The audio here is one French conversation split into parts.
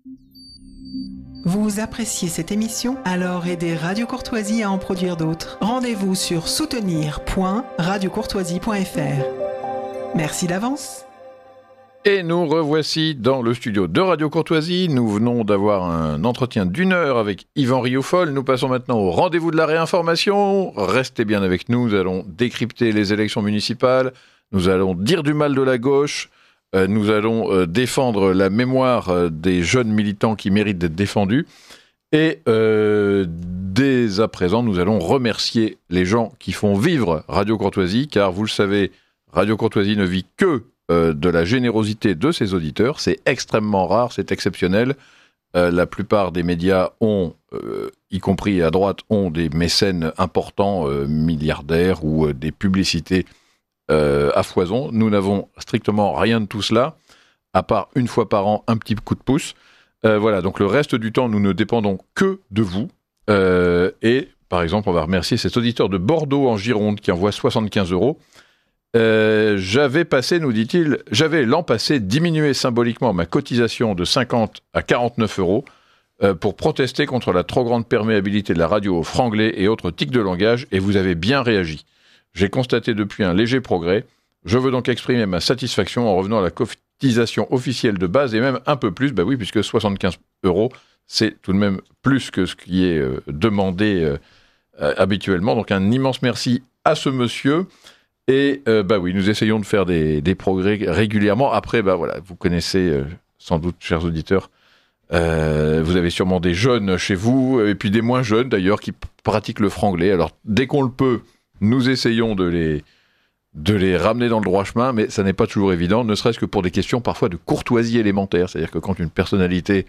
Vous appréciez cette émission? Alors aidez Radio Courtoisie à en produire d'autres. Rendez-vous sur soutenir.radiocourtoisie.fr. Merci d'avance. Et nous revoici dans le studio de Radio Courtoisie. Nous venons d'avoir un entretien d'1 heure avec Yvan Rioufol. Nous passons maintenant au rendez-vous de la réinformation. Restez bien avec nous, nous allons décrypter les élections municipales. Nous allons dire du mal de la gauche. Nous allons défendre la mémoire des jeunes militants qui méritent d'être défendus. Et dès à présent, nous allons remercier les gens qui font vivre Radio Courtoisie, car vous le savez, Radio Courtoisie ne vit que de la générosité de ses auditeurs. C'est extrêmement rare, c'est exceptionnel. La plupart des médias ont, y compris à droite, ont des mécènes importants, milliardaires ou des publicités à foison. Nous n'avons strictement rien de tout cela, à part une fois par an un petit coup de pouce. Voilà, donc le reste du temps, nous ne dépendons que de vous. Et par exemple, on va remercier cet auditeur de Bordeaux en Gironde qui envoie 75 €. J'avais passé, nous dit-il, l'an passé diminué symboliquement ma cotisation de 50 à 49 € pour protester contre la trop grande perméabilité de la radio aux franglais et autres tics de langage, et vous avez bien réagi. J'ai constaté depuis un léger progrès. Je veux donc exprimer ma satisfaction en revenant à la cotisation officielle de base et même un peu plus, bah oui, puisque 75 €, c'est tout de même plus que ce qui est demandé habituellement. Donc un immense merci à ce monsieur. Et bah oui, nous essayons de faire des progrès régulièrement. Après, bah voilà, vous connaissez sans doute, chers auditeurs, vous avez sûrement des jeunes chez vous, et puis des moins jeunes d'ailleurs, qui pratiquent le franglais. Alors dès qu'on le peut, nous essayons de les ramener dans le droit chemin, mais ça n'est pas toujours évident, ne serait-ce que pour des questions parfois de courtoisie élémentaire. C'est-à-dire que quand une personnalité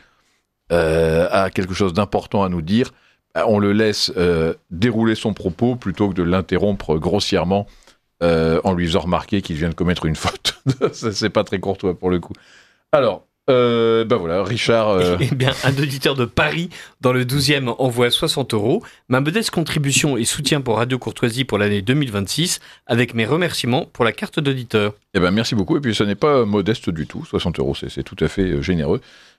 a quelque chose d'important à nous dire, on le laisse dérouler son propos plutôt que de l'interrompre grossièrement en lui faisant remarquer qu'il vient de commettre une faute. Ça, c'est pas très courtois pour le coup. Alors, ben voilà, Richard... Eh bien, un auditeur de Paris, dans le 12e, envoie 60 €. Ma modeste contribution et soutien pour Radio Courtoisie pour l'année 2026, avec mes remerciements pour la carte d'auditeur. Eh ben, merci beaucoup. Et puis, ce n'est pas modeste du tout. 60 €, c'est tout à fait généreux.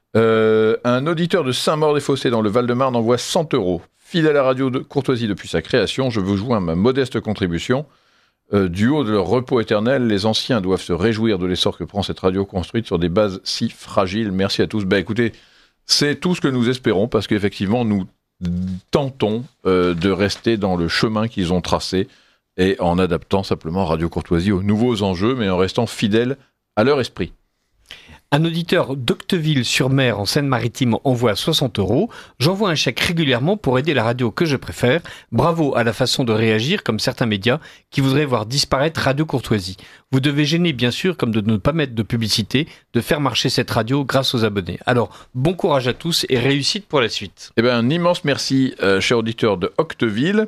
Un auditeur de Saint-Maur-des-Fossés, dans le Val-de-Marne, envoie 100 €. Fidèle à Radio Courtoisie depuis sa création, je veux joindre ma modeste contribution. Du haut de leur repos éternel, les anciens doivent se réjouir de l'essor que prend cette radio construite sur des bases si fragiles. Merci à tous. Ben écoutez, c'est tout ce que nous espérons, parce qu'effectivement, nous tentons de rester dans le chemin qu'ils ont tracé, et en adaptant simplement Radio Courtoisie aux nouveaux enjeux, mais en restant fidèles à leur esprit. Un auditeur d'Octeville-sur-Mer en Seine-Maritime envoie 60 €. J'envoie un chèque régulièrement pour aider la radio que je préfère. Bravo à la façon de réagir comme certains médias qui voudraient voir disparaître Radio Courtoisie. Vous devez gêner bien sûr, comme de ne pas mettre de publicité, de faire marcher cette radio grâce aux abonnés. Alors, bon courage à tous et réussite pour la suite. Eh bien, un immense merci, cher auditeur de Octeville,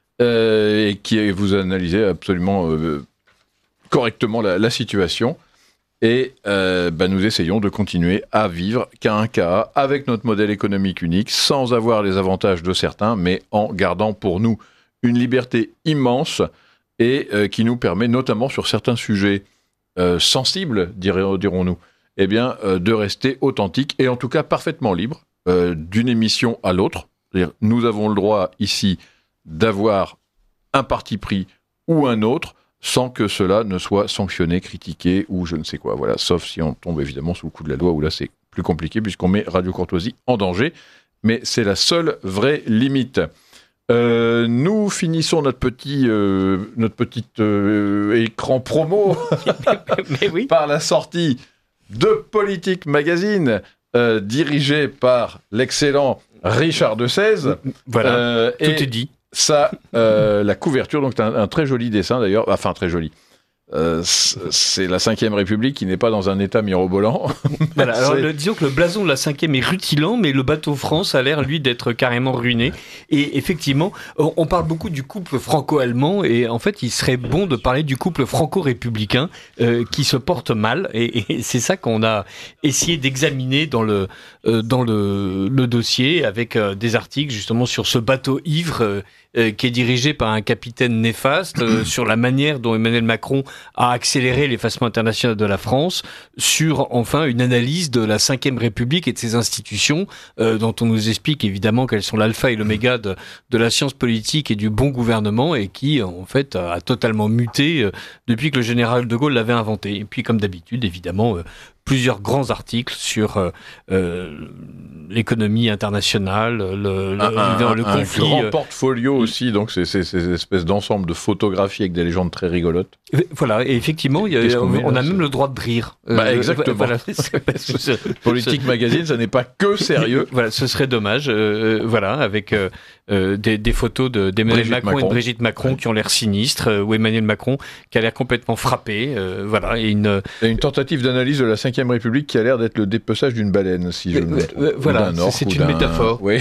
qui vous analysez absolument correctement la situation. Et nous essayons de continuer à vivre cas un cas avec notre modèle économique unique, sans avoir les avantages de certains, mais en gardant pour nous une liberté immense et qui nous permet, notamment sur certains sujets sensibles, dirons-nous, de rester authentique et en tout cas parfaitement libre d'une émission à l'autre. C'est-à-dire, nous avons le droit ici d'avoir un parti pris ou un autre, sans que cela ne soit sanctionné, critiqué ou je ne sais quoi. Voilà, sauf si on tombe évidemment sous le coup de la loi, où là c'est plus compliqué puisqu'on met Radio Courtoisie en danger. Mais c'est la seule vraie limite. Nous finissons notre petit écran promo Mais oui. par la sortie de Politique Magazine, dirigé par l'excellent Richard de Sèze. Voilà, tout est dit. Ça, la couverture, donc un très joli dessin d'ailleurs, enfin très joli. C'est la 5e République qui n'est pas dans un état mirobolant. Voilà, alors disons que le blason de la 5e est rutilant, mais le bateau France a l'air, lui, d'être carrément ruiné. Et effectivement, on parle beaucoup du couple franco-allemand, et en fait, il serait bon de parler du couple franco-républicain qui se porte mal, et c'est ça qu'on a essayé d'examiner dans le dossier, avec des articles justement sur ce bateau ivre qui est dirigé par un capitaine néfaste, sur la manière dont Emmanuel Macron à accélérer l'effacement international de la France, sur enfin une analyse de la Ve République et de ses institutions, dont on nous explique évidemment qu'elles sont l'alpha et l'oméga de la science politique et du bon gouvernement, et qui en fait a totalement muté depuis que le général de Gaulle l'avait inventé. Et puis comme d'habitude, évidemment, plusieurs grands articles sur l'économie internationale, le conflit. Un grand portfolio aussi, donc c'est ces espèces d'ensemble de photographies avec des légendes très rigolotes. Voilà, et effectivement, on a même le droit de rire. Exactement. Voilà, Politique Magazine, ça n'est pas que sérieux. Voilà, ce serait dommage. Voilà, avec des photos d'Emmanuel Macron et de Brigitte Macron qui ont l'air sinistres, ou Emmanuel Macron qui a l'air complètement frappé. Voilà, et une tentative d'analyse de la Ve République qui a l'air d'être le dépeçage d'une baleine, si je me trompe. Voilà, c'est une métaphore. Oui.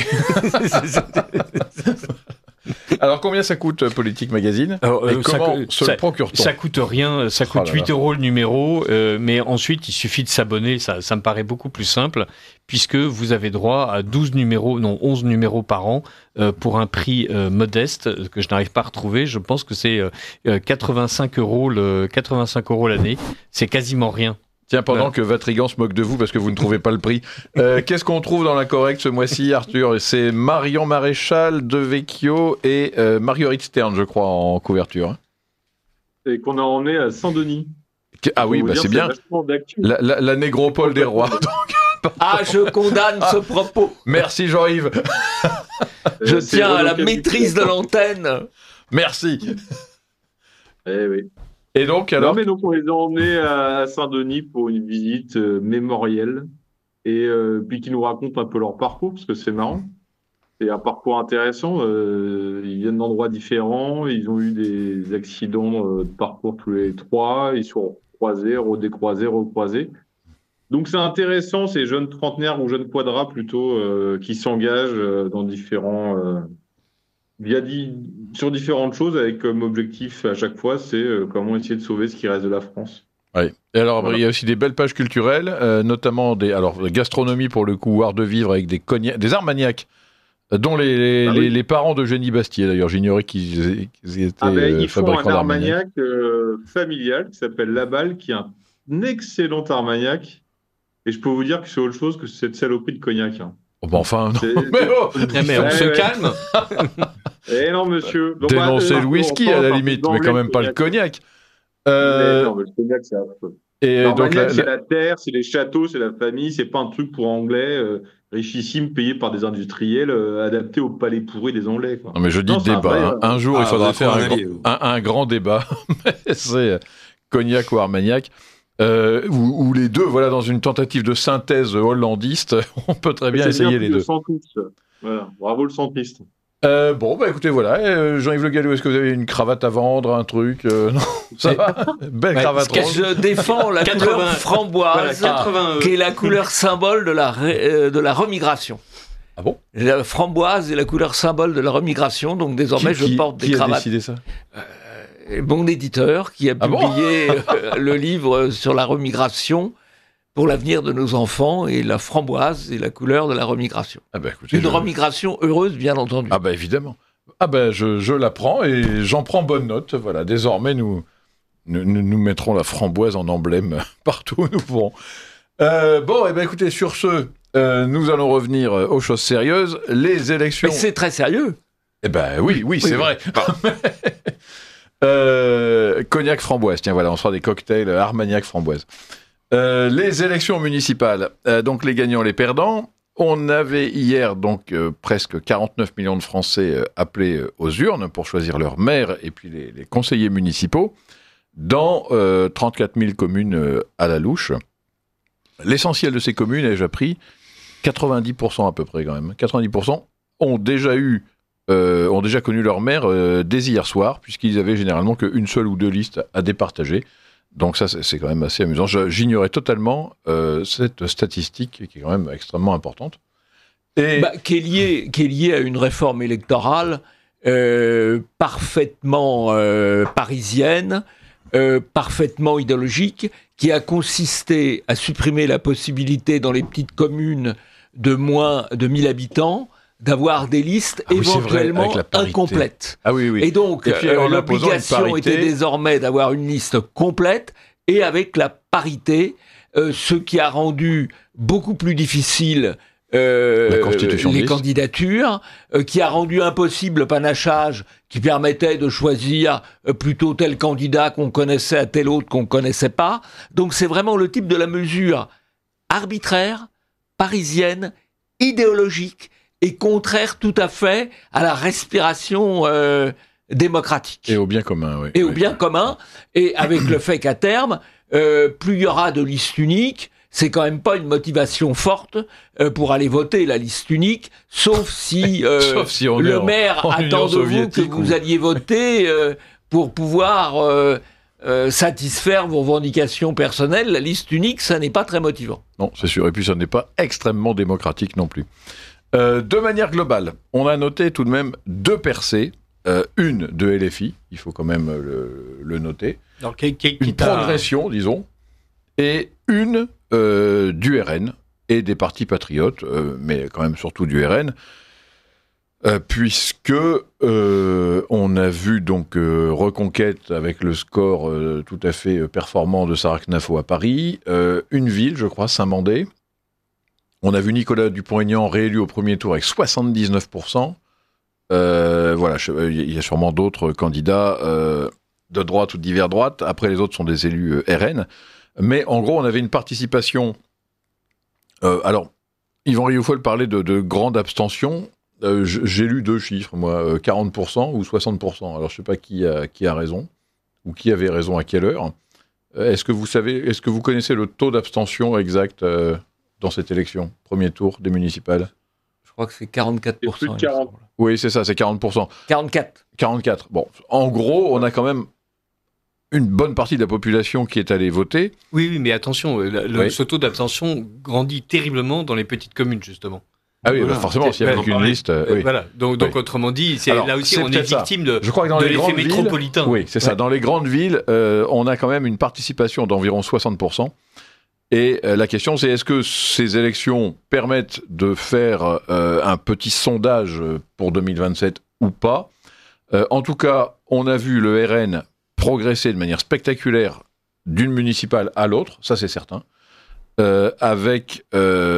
Alors, combien ça coûte Politique Magazine ? Et comment se le procure-t-on ? Ça coûte rien, ça coûte 8 € le numéro, mais ensuite, il suffit de s'abonner, ça me paraît beaucoup plus simple, puisque vous avez droit à 11 numéros par an, pour un prix modeste, que je n'arrive pas à retrouver. Je pense que c'est 85 € l'année. C'est quasiment rien. Tiens, pendant que Vatrigan se moque de vous parce que vous ne trouvez pas le prix, qu'est-ce qu'on trouve dans la correcte ce mois-ci, Arthur ? C'est Marion Maréchal, De Vecchio et Marguerite Stern, je crois, en couverture. Et qu'on a emmené à Saint-Denis. Ah oui, c'est bien. La négropole des rois. Ah, je condamne ce propos. Merci Jean-Yves. Je tiens à la maîtrise de l'antenne. Merci. Eh oui. Et donc, alors ? Donc, on les a emmenés à Saint-Denis pour une visite mémorielle, et puis qui nous racontent un peu leur parcours, parce que c'est marrant. C'est un parcours intéressant. Ils viennent d'endroits différents, ils ont eu des accidents de parcours tous les trois, ils sont croisés, redécroisés, recroisés. Donc c'est intéressant, ces jeunes trentenaires ou jeunes quadras plutôt, qui s'engagent dans sur différentes choses, avec comme objectif à chaque fois, c'est comment essayer de sauver ce qui reste de la France. Oui. Et alors, voilà. Il y a aussi des belles pages culturelles, notamment la gastronomie pour le coup, art de vivre avec des Armagnacs, dont les parents d'Eugénie Bastier, d'ailleurs. J'ignorais qu'ils étaient ils font fabricants un d'Armagnac. familial qui s'appelle Laballe, qui est un excellent Armagnac. Et je peux vous dire que c'est autre chose que cette saloperie de cognac. Hein. Oh, bah enfin, non. Mais on se calme. Eh non, monsieur. Donc, dénoncer le whisky à la limite, mais quand même pas le cognac. Non, mais le cognac, c'est affreux. Et donc, c'est la terre, c'est les châteaux, c'est la famille, c'est pas un truc pour Anglais richissime payé par des industriels adapté au palais pourri des Anglais. Quoi. Non, mais je dis débat. Un jour, il faudra faire un grand débat. C'est cognac ou Armagnac. Ou les deux, voilà, dans une tentative de synthèse hollandiste, on peut très bien essayer les deux. Voilà, bravo le centriste. Écoutez, voilà. Jean-Yves Le Gallou, est-ce que vous avez une cravate à vendre, un truc Non, ça va. Belle cravate rose. Je défends la couleur framboise, qui est la couleur symbole de la remigration. Ah bon ? La framboise est la couleur symbole de la remigration, donc désormais je porte des cravates. Qui a décidé ça ? Mon éditeur qui a publié le livre sur la remigration pour l'avenir de nos enfants, et la framboise est la couleur de la remigration. Écoutez, une remigration heureuse, bien entendu. Évidemment. Je la prends et j'en prends bonne note. Voilà, désormais nous mettrons la framboise en emblème partout où nous pourrons. Écoutez, sur ce, nous allons revenir aux choses sérieuses. Les élections... Mais c'est très sérieux. Oui, c'est vrai. Cognac framboise, tiens voilà, on fera des cocktails Armagnac framboise. Les élections municipales, donc les gagnants, les perdants. On avait hier donc presque 49 millions de Français appelés aux urnes pour choisir leur maire et puis les conseillers municipaux dans 34 000 communes à la louche. L'essentiel de ces communes, ai-je appris, 90% à peu près quand même, 90% ont déjà connu leur maire dès hier soir, puisqu'ils avaient généralement qu'une seule ou deux listes à départager. Donc ça, c'est quand même assez amusant. J'ignorais totalement cette statistique qui est quand même extrêmement importante. Qui est liée à une réforme électorale parfaitement parisienne, parfaitement idéologique, qui a consisté à supprimer la possibilité dans les petites communes de moins de 1000 habitants d'avoir des listes éventuellement incomplètes. Ah oui, oui. Et donc, l'obligation était désormais d'avoir une liste complète et avec la parité, ce qui a rendu beaucoup plus difficile les candidatures, qui a rendu impossible le panachage qui permettait de choisir plutôt tel candidat qu'on connaissait à tel autre qu'on ne connaissait pas. Donc c'est vraiment le type de la mesure arbitraire, parisienne, idéologique et contraire tout à fait à la respiration démocratique. Et au bien commun, oui. Et au bien commun, et avec le fait qu'à terme, plus il y aura de listes uniques, c'est quand même pas une motivation forte pour aller voter la liste unique, sauf si, le maire attend de vous que vous alliez voter pour pouvoir satisfaire vos revendications personnelles. La liste unique, ça n'est pas très motivant. Non, c'est sûr. Et puis ça n'est pas extrêmement démocratique non plus. De manière globale, on a noté tout de même 2 percées. Une de LFI, il faut quand même le noter. Alors, une progression, disons, et une du RN et des partis patriotes, mais quand même surtout du RN, puisque on a vu donc Reconquête avec le score tout à fait performant de Sarah Knafo à Paris, une ville, je crois, Saint-Mandé. On a vu Nicolas Dupont-Aignan réélu au premier tour avec 79%. Voilà, il y a sûrement d'autres candidats de droite ou divers droite. Après, les autres sont des élus RN. Mais en gros, on avait une participation. Alors, Yvan Rioufol parlait de grande abstention. J'ai lu 2 chiffres, moi, 40% ou 60%. Alors, je ne sais pas qui a raison ou qui avait raison à quelle heure. Est-ce que vous connaissez le taux d'abstention exact dans cette élection, premier tour des municipales? Je crois que c'est 44%. C'est plus de 40. Oui, c'est ça, c'est 40%. 44. Bon, en gros, on a quand même une bonne partie de la population qui est allée voter. Oui, mais attention, ce taux d'abstention grandit terriblement dans les petites communes, justement. Ah oui, voilà. Forcément, s'il y a une liste... oui. Voilà, donc autrement dit, là aussi, on est victime de l'effet métropolitain. Oui, c'est ça. Dans les grandes villes, on a quand même une participation d'environ 60%. Et la question, c'est est-ce que ces élections permettent de faire un petit sondage pour 2027 ou pas? En tout cas, on a vu le RN progresser de manière spectaculaire d'une municipale à l'autre, ça c'est certain, avec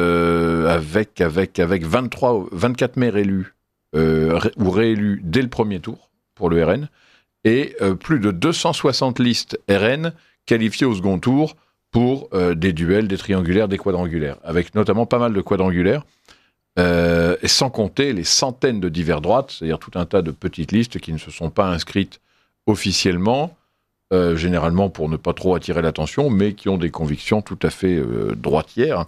24 maires élus ou réélus dès le premier tour pour le RN, et plus de 260 listes RN qualifiées au second tour pour des duels, des triangulaires, des quadrangulaires, avec notamment pas mal de quadrangulaires, et sans compter les centaines de divers droites, c'est-à-dire tout un tas de petites listes qui ne se sont pas inscrites officiellement, généralement pour ne pas trop attirer l'attention, mais qui ont des convictions tout à fait droitières.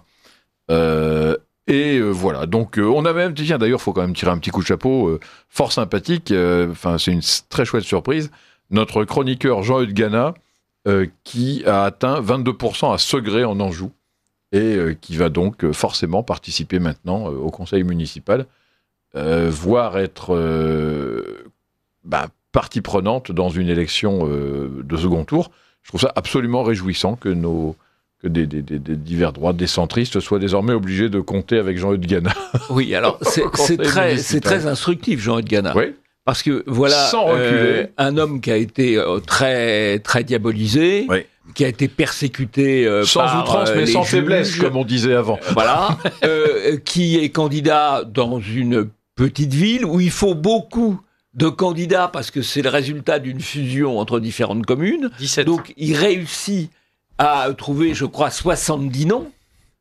Voilà, donc on a même, tiens d'ailleurs, il faut quand même tirer un petit coup de chapeau, fort sympathique, c'est une très chouette surprise, notre chroniqueur Jean-Eudes Gana, qui a atteint 22% à Segré en Anjou, et qui va donc forcément participer maintenant au conseil municipal, voire être partie prenante dans une élection de second tour. Je trouve ça absolument réjouissant que des divers droites, des centristes soient désormais obligés de compter avec Jean-Eudes Gana. Oui, alors c'est très instructif, Jean-Eudes Gana. Oui. Parce que voilà un homme qui a été très, très diabolisé, oui, qui a été persécuté sans outrance mais sans faiblesse, comme on disait avant. Voilà, qui est candidat dans une petite ville où il faut beaucoup de candidats parce que c'est le résultat d'une fusion entre différentes communes. 17. Donc il réussit à trouver, je crois, 70 noms,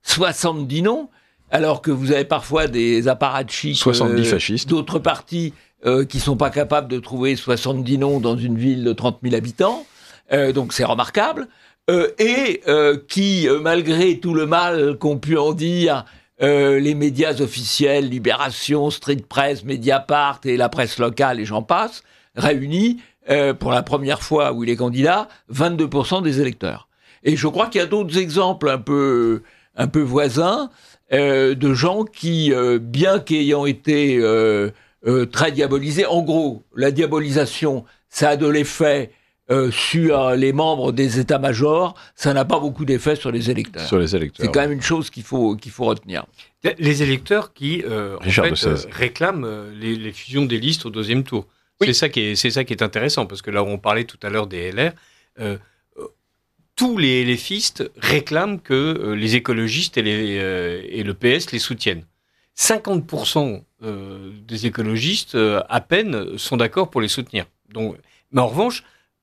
alors que vous avez parfois des apparatchiks 70 fascistes d'autres partis qui sont pas capables de trouver 70 noms dans une ville de 30 000 habitants. Donc c'est remarquable. Et qui, malgré tout le mal qu'ont pu en dire les médias officiels, Libération, Street Press, Mediapart et la presse locale et j'en passe, réunis pour la première fois où il est candidat, 22% des électeurs. Et je crois qu'il y a d'autres exemples un peu voisins de gens qui, bien qu'ayant été très diabolisés, en gros, la diabolisation, ça a de l'effet sur les membres des états-majors, ça n'a pas beaucoup d'effet sur les électeurs. C'est quand même une chose qu'il faut retenir. Les électeurs qui réclament les fusions des listes au deuxième tour. Oui. C'est ça qui est intéressant, parce que là où on parlait tout à l'heure des LR, tous les LFistes réclament que les écologistes et le PS les soutiennent. 50% des écologistes, à peine, sont d'accord pour les soutenir. Donc, mais en revanche,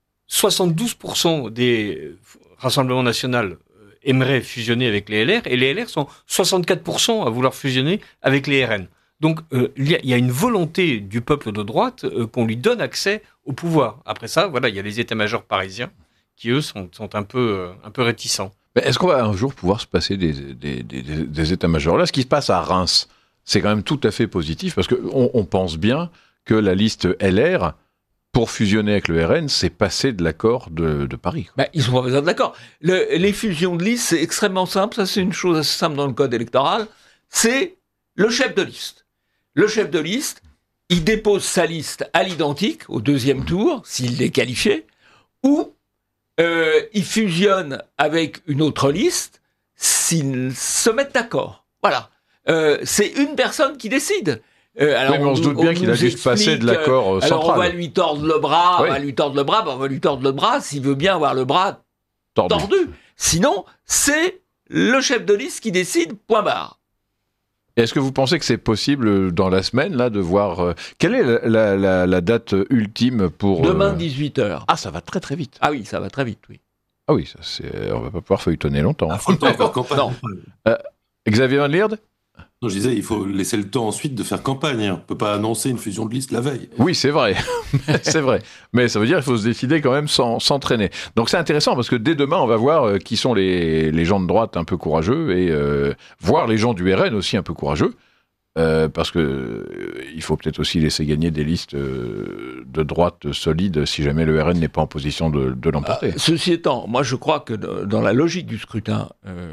72% des Rassemblements nationaux aimeraient fusionner avec les LR, et les LR sont 64% à vouloir fusionner avec les RN. Donc, il y a une volonté du peuple de droite qu'on lui donne accès au pouvoir. Après ça, voilà, il y a les états-majors parisiens qui, eux, sont un peu réticents. Mais est-ce qu'on va un jour pouvoir se passer des états-majors ? Là, ce qui se passe à Reims, c'est quand même tout à fait positif, parce qu'on pense bien que la liste LR, pour fusionner avec le RN, c'est passer de l'accord de Paris. Ils n'ont pas besoin de l'accord. Les fusions de liste, c'est extrêmement simple. Ça, c'est une chose assez simple dans le code électoral. C'est le chef de liste. Le chef de liste, il dépose sa liste à l'identique, au deuxième tour, s'il est qualifié, ou il fusionne avec une autre liste s'ils se mettent d'accord. Voilà. C'est une personne qui décide. Alors oui, mais on se doute bien qu'il a dû se passer de l'accord central. Alors on va lui tordre le bras, on va lui tordre le bras s'il veut bien avoir le bras tordu. Sinon, c'est le chef de liste qui décide, point barre. Est-ce que vous pensez que c'est possible dans la semaine là de voir quelle est la date ultime pour demain 18h. Ah, ça va très très vite. Ah oui, ça va très vite, oui. Ah oui, on va pas pouvoir feuilletonner longtemps. Faut le temps de faire campagne. Xavier Van Lierde ? Non, je disais, il faut laisser le temps ensuite de faire campagne. On ne peut pas annoncer une fusion de liste la veille. Oui, c'est vrai. C'est vrai. Mais ça veut dire qu'il faut se décider quand même sans s'entraîner. Donc c'est intéressant parce que dès demain, on va voir qui sont les gens de droite un peu courageux et voir les gens du RN aussi un peu courageux. Parce que il faut peut-être aussi laisser gagner des listes de droite solides si jamais le RN n'est pas en position de l'emporter. Ceci étant, moi je crois que dans la logique du scrutin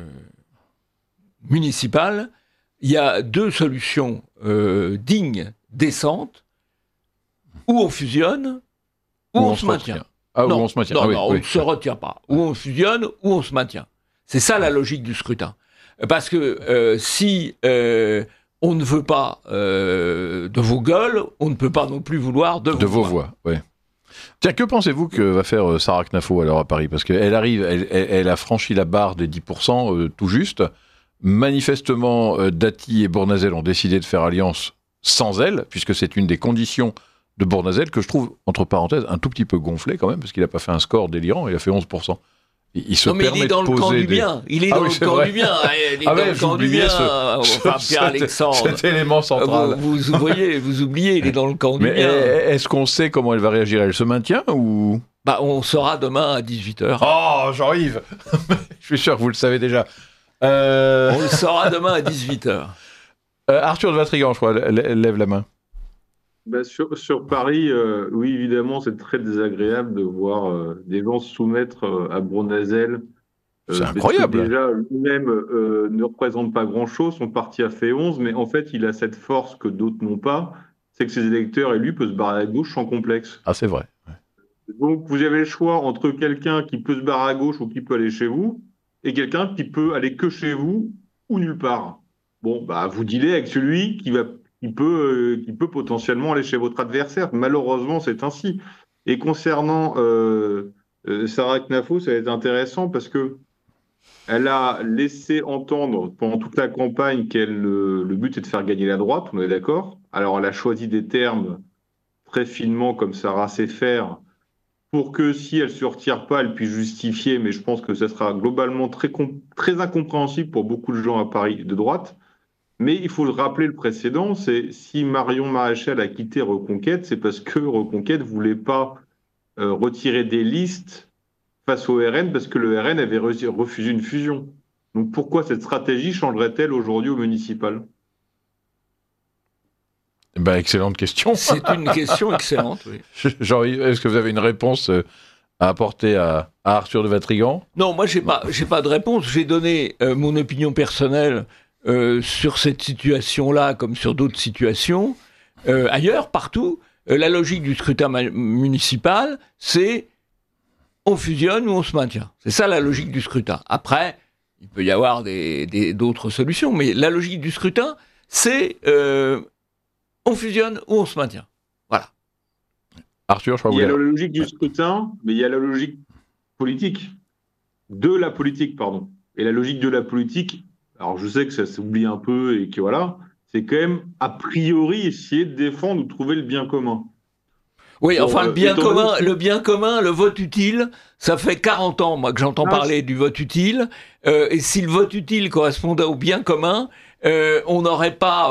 municipal, il y a deux solutions dignes, décentes, ou on fusionne, ou on se maintient. Ou on se maintient. Non, on ne se retient pas. Ou on fusionne, ou on se maintient. C'est ça la logique du scrutin. Parce que si on ne veut pas de vos gueules, on ne peut pas non plus vouloir de vos voix. Oui. Tiens, que pensez-vous que va faire Sarah Knafo alors à Paris ? Parce qu'elle arrive, elle a franchi la barre des 10% tout juste. Manifestement, Dati et Bournazel ont décidé de faire alliance sans elle, puisque c'est une des conditions de Bournazel que je trouve, entre parenthèses, un tout petit peu gonflé quand même, parce qu'il n'a pas fait un score délirant, il a fait 11%. Il se permet il est dans de le camp poser du bien. Il est dans le camp du bien. Il est dans le camp du bien. Pierre-Alexandre. Cet élément central. Vous oubliez, il est dans le camp du bien. Mais est-ce qu'on sait comment elle va réagir ? Elle se maintient ou... On saura demain à 18h. Oh, Jean-Yves. Je suis sûr que vous le savez déjà. On le saura demain à 18h. Arthur de Vatrigan, je crois, lève la main. Sur Paris, oui, évidemment, c'est très désagréable de voir des gens se soumettre à Bournazel. C'est incroyable. Déjà, lui-même ne représente pas grand-chose. Son parti a fait 11, mais en fait, il a cette force que d'autres n'ont pas. C'est que ses électeurs et lui peuvent se barrer à gauche sans complexe. Ah, c'est vrai. Ouais. Donc, vous avez le choix entre quelqu'un qui peut se barrer à gauche ou qui peut aller chez vous, et quelqu'un qui peut aller que chez vous ou nulle part. Bon, vous dealez avec celui qui peut potentiellement aller chez votre adversaire. Malheureusement, c'est ainsi. Et concernant Sarah Knafo, ça va être intéressant parce que elle a laissé entendre pendant toute la campagne le but est de faire gagner la droite, on est d'accord. Alors, elle a choisi des termes très finement, comme Sarah sait faire, pour que si elle ne se retire pas, elle puisse justifier, mais je pense que ça sera globalement très incompréhensible pour beaucoup de gens à Paris de droite. Mais il faut le rappeler, le précédent, c'est si Marion Maréchal a quitté Reconquête, c'est parce que Reconquête ne voulait pas retirer des listes face au RN, parce que le RN avait refusé une fusion. Donc pourquoi cette stratégie changerait-elle aujourd'hui au municipal ? Excellente question. C'est une question excellente, oui. Jean-Yves, est-ce que vous avez une réponse à apporter à Arthur de Vatrigan ? Non, moi, j'ai pas de réponse. J'ai donné mon opinion personnelle sur cette situation-là, comme sur d'autres situations. Ailleurs, partout, la logique du scrutin municipal, c'est on fusionne ou on se maintient. C'est ça la logique du scrutin. Après, il peut y avoir d'autres solutions, mais la logique du scrutin, c'est on fusionne ou on se maintient. Voilà. Arthur, je crois que il y a la logique du scrutin, mais il y a la logique politique. De la politique, pardon. Et la logique de la politique, alors je sais que ça s'oublie un peu et que voilà, c'est quand même a priori essayer de défendre ou de trouver le bien commun. Oui, enfin, le bien commun, le vote utile, ça fait 40 ans, moi, que j'entends parler du vote utile. Et si le vote utile correspondait au bien commun, on n'aurait pas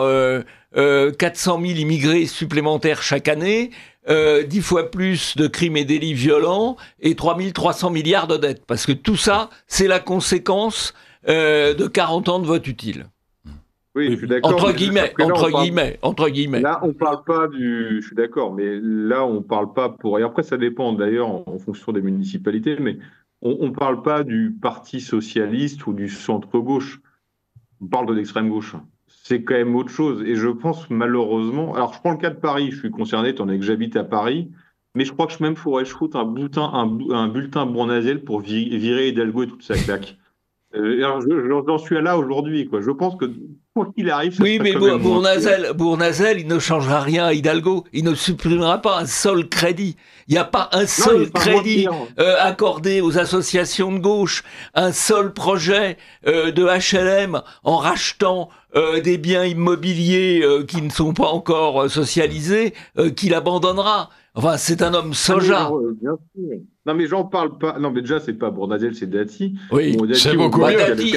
400 000 immigrés supplémentaires chaque année, 10 fois plus de crimes et délits violents et 3 300 milliards de dettes. Parce que tout ça, c'est la conséquence de 40 ans de vote utile. Oui, je suis d'accord. Entre guillemets. Là, on parle pas du. Je suis d'accord, mais là, on parle pas pour. Et après, ça dépend d'ailleurs en fonction des municipalités, mais on parle pas du Parti socialiste ou du centre-gauche. On parle de l'extrême gauche. C'est quand même autre chose. Et je pense malheureusement. Alors, je prends le cas de Paris. Je suis concerné, étant donné que j'habite à Paris. Mais je crois que même faudrait que je foute un bulletin Bournazel pour virer Hidalgo et toute sa claque. J'en suis là aujourd'hui, quoi. Je pense que quoi qu'il arrive, ça mais Bournazel, il ne changera rien à Hidalgo. Il ne supprimera pas un seul crédit. Il n'y a pas un seul crédit accordé aux associations de gauche, un seul projet de HLM en rachetant des biens immobiliers qui ne sont pas encore socialisés, qu'il abandonnera. Enfin, c'est un homme soja. Bien sûr. Non, mais j'en parle pas. Non, mais déjà, c'est pas Bournazel, c'est Dati. Oui, Dati, c'est beaucoup mieux. Dati,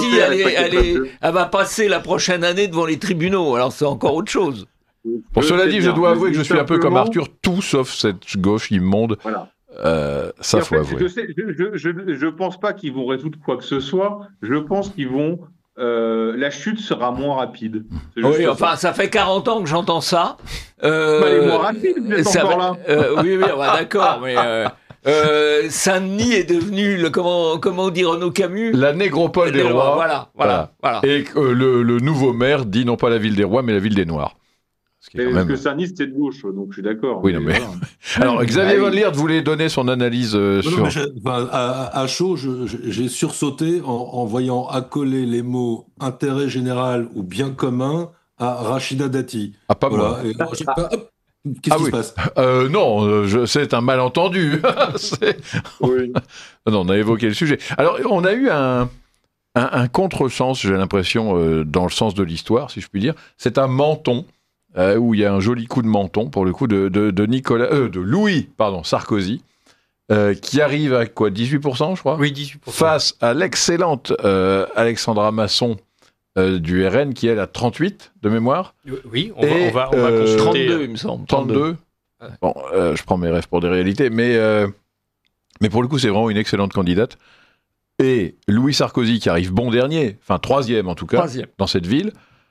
elle va passer la prochaine année devant les tribunaux. Alors, c'est encore autre chose. Pour cela dit, je dois avouer que je suis un peu comme Arthur, tout sauf cette gauche immonde. Voilà. Ça, faut avouer. Je pense pas qu'ils vont résoudre quoi que ce soit. Je pense qu'ils vont. La chute sera moins rapide. Oui, enfin, ça fait 40 ans que j'entends ça. Elle est moins rapide, vous êtes encore là. Oui, d'accord, mais Saint-Denis est devenu, comment dit Renaud Camus, la négropole des rois. Voilà. Et le nouveau maire dit non pas la ville des rois, mais la ville des noirs. Parce que Saint-Denis, c'était de gauche, donc je suis d'accord. Oui, non, mais... Alors, Xavier Von Liert voulait donner son analyse sur... À chaud, j'ai sursauté en voyant accoler les mots « intérêt général » ou « bien commun » à Rachida Dati. Ah, pas moi. Qu'est-ce qui se passe Non, c'est un malentendu. Oui. Non, on a évoqué le sujet. Alors, on a eu un contresens, j'ai l'impression, dans le sens de l'histoire, si je puis dire. C'est un menton. Où il y a un joli coup de menton, pour le coup, de Louis Sarkozy, qui arrive à quoi, 18%, je crois ? Oui, 18%. Face à l'excellente Alexandra Masson du RN, qui elle a 38 de mémoire. Oui, on va consulter. 32, il me semble. 32. Ouais. Bon, je prends mes rêves pour des réalités, mais pour le coup, c'est vraiment une excellente candidate. Et Louis Sarkozy, qui arrive bon dernier, enfin troisième en tout cas, dans cette ville,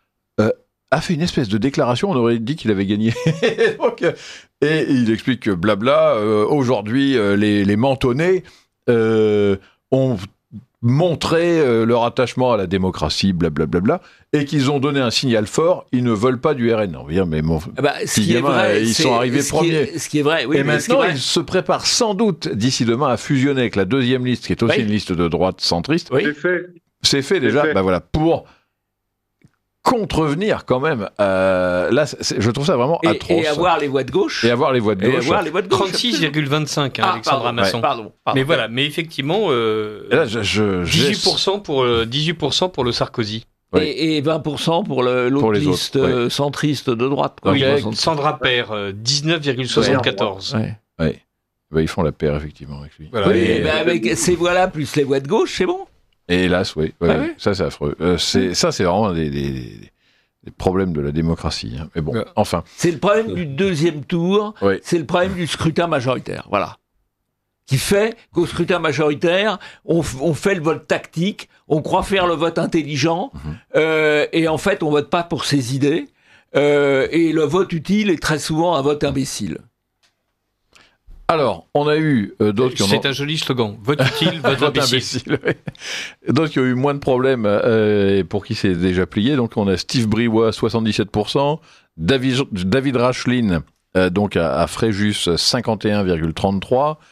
a fait une espèce de déclaration, on aurait dit qu'il avait gagné. Et il explique que blabla, aujourd'hui, les mentonnais ont montré leur attachement à la démocratie, blablabla, et qu'ils ont donné un signal fort, ils ne veulent pas du RN. On va dire, mais ils sont arrivés premiers. Ce qui est vrai, oui. Et maintenant, ils se préparent sans doute, d'ici demain, à fusionner avec la deuxième liste, qui est aussi une liste de droite centriste. Oui. C'est fait déjà. Bah voilà, pour contrevenir quand même. Là, je trouve ça vraiment atroce. Et avoir les voix de gauche. 36,25, Alexandra Masson. Pardon. Mais voilà, mais effectivement, là, 18% pour le Sarkozy. Oui. Et 20% pour l'autre liste centriste de droite. Quoi. Oui, Sandra Paire, 19,74. Oui. Bah, ils font la paire, effectivement, avec lui. Voilà, avec ces voix-là, plus les voix de gauche, c'est bon. Et hélas, oui. Ça, c'est affreux. C'est vraiment des problèmes de la démocratie. Hein. Mais bon, enfin. C'est le problème du deuxième tour. C'est le problème du scrutin majoritaire. Voilà. Qui fait qu'au scrutin majoritaire, on fait le vote tactique, on croit faire le vote intelligent, et en fait, on vote pas pour ses idées. Et le vote utile est très souvent un vote imbécile. Alors, on a eu d'autres qui ont... C'est un joli slogan. Vote utile, vote imbécile. D'autres qui ont eu moins de problèmes et pour qui c'est déjà plié. Donc, on a Steve Briouat, 77%. David Rachlin, donc à Fréjus, 51,33%.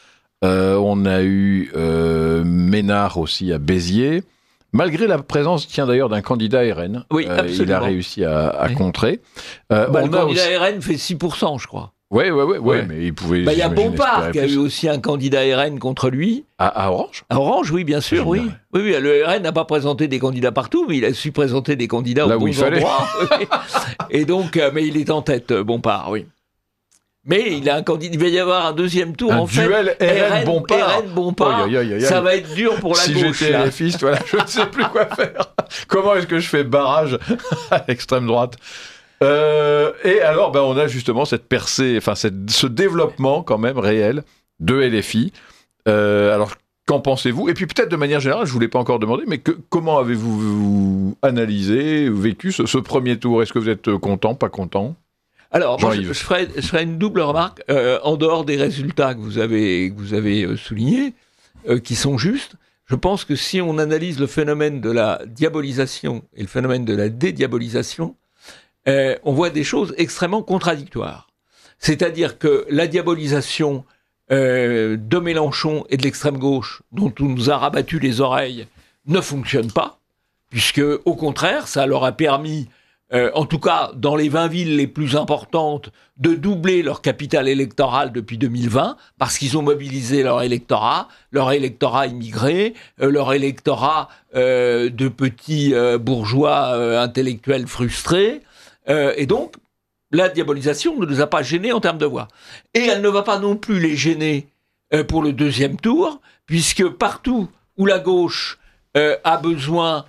On a eu Ménard aussi à Béziers. Malgré la présence, d'ailleurs, d'un candidat RN, oui, il a réussi à contrer. Le candidat RN fait 6%, je crois. Oui, mais il pouvait... Il y a Bompard qui a eu aussi un candidat RN contre lui. À Orange ? À Orange, oui, bien sûr, oui. Oui, le RN n'a pas présenté des candidats partout, mais il a su présenter des candidats là aux bons endroits. Et donc, mais il est en tête, Bompard, oui. Mais il va y avoir un deuxième tour, en fait. Duel RN-Bompard. RN-Bompard. Ça va être dur pour la gauche. Si j'étais LFiste, voilà, je ne sais plus quoi faire. Comment est-ce que je fais barrage à l'extrême droite ? Et alors, on a justement cette percée, ce développement quand même réel de LFI. Alors, qu'en pensez-vous ? Et puis peut-être de manière générale, je ne vous l'ai pas encore demandé, mais comment avez-vous analysé, vécu ce premier tour ? Est-ce que vous êtes content, pas content ? Alors, moi, je ferai une double remarque, en dehors des résultats que vous avez soulignés, qui sont justes. Je pense que si on analyse le phénomène de la diabolisation et le phénomène de la dédiabolisation, on voit des choses extrêmement contradictoires. C'est-à-dire que la diabolisation de Mélenchon et de l'extrême gauche, dont on nous a rabattu les oreilles, ne fonctionne pas, puisque au contraire, ça leur a permis, en tout cas dans les 20 villes les plus importantes, de doubler leur capital électoral depuis 2020, parce qu'ils ont mobilisé leur électorat immigré, leur électorat de petits bourgeois intellectuels frustrés, et donc la diabolisation ne nous a pas gênés en termes de voix. Et elle ne va pas non plus les gêner pour le deuxième tour, puisque partout où la gauche a besoin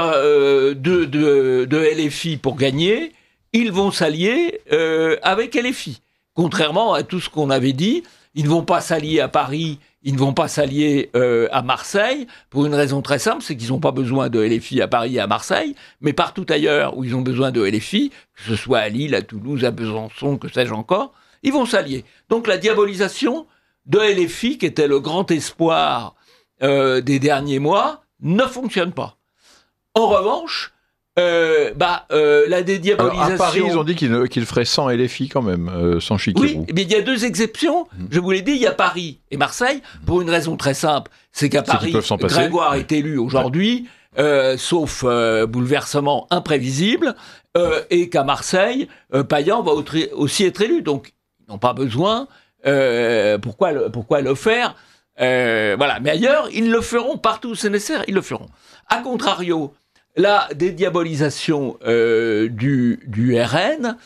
de LFI pour gagner, ils vont s'allier avec LFI. Contrairement à tout ce qu'on avait dit, ils ne vont pas s'allier à Paris, ils ne vont pas s'allier à Marseille, pour une raison très simple, c'est qu'ils n'ont pas besoin de LFI à Paris et à Marseille, mais partout ailleurs où ils ont besoin de LFI, que ce soit à Lille, à Toulouse, à Besançon, que sais-je encore, ils vont s'allier. Donc la diabolisation de LFI, qui était le grand espoir des derniers mois, ne fonctionne pas. En revanche, la dédiabolisation... Alors à Paris, ils ont dit qu'ils feraient sans LFI quand même, sans Chicirou. Oui, mais il y a deux exceptions. Je vous l'ai dit, il y a Paris et Marseille, pour une raison très simple. C'est qu'à Paris, Grégoire est élu aujourd'hui, sauf bouleversement imprévisible, et qu'à Marseille, Payan va aussi être élu. Donc, ils n'ont pas besoin. Pourquoi le faire ? Voilà. Mais ailleurs, ils le feront. Partout où c'est nécessaire, ils le feront. A contrario, la dédiabolisation du RN,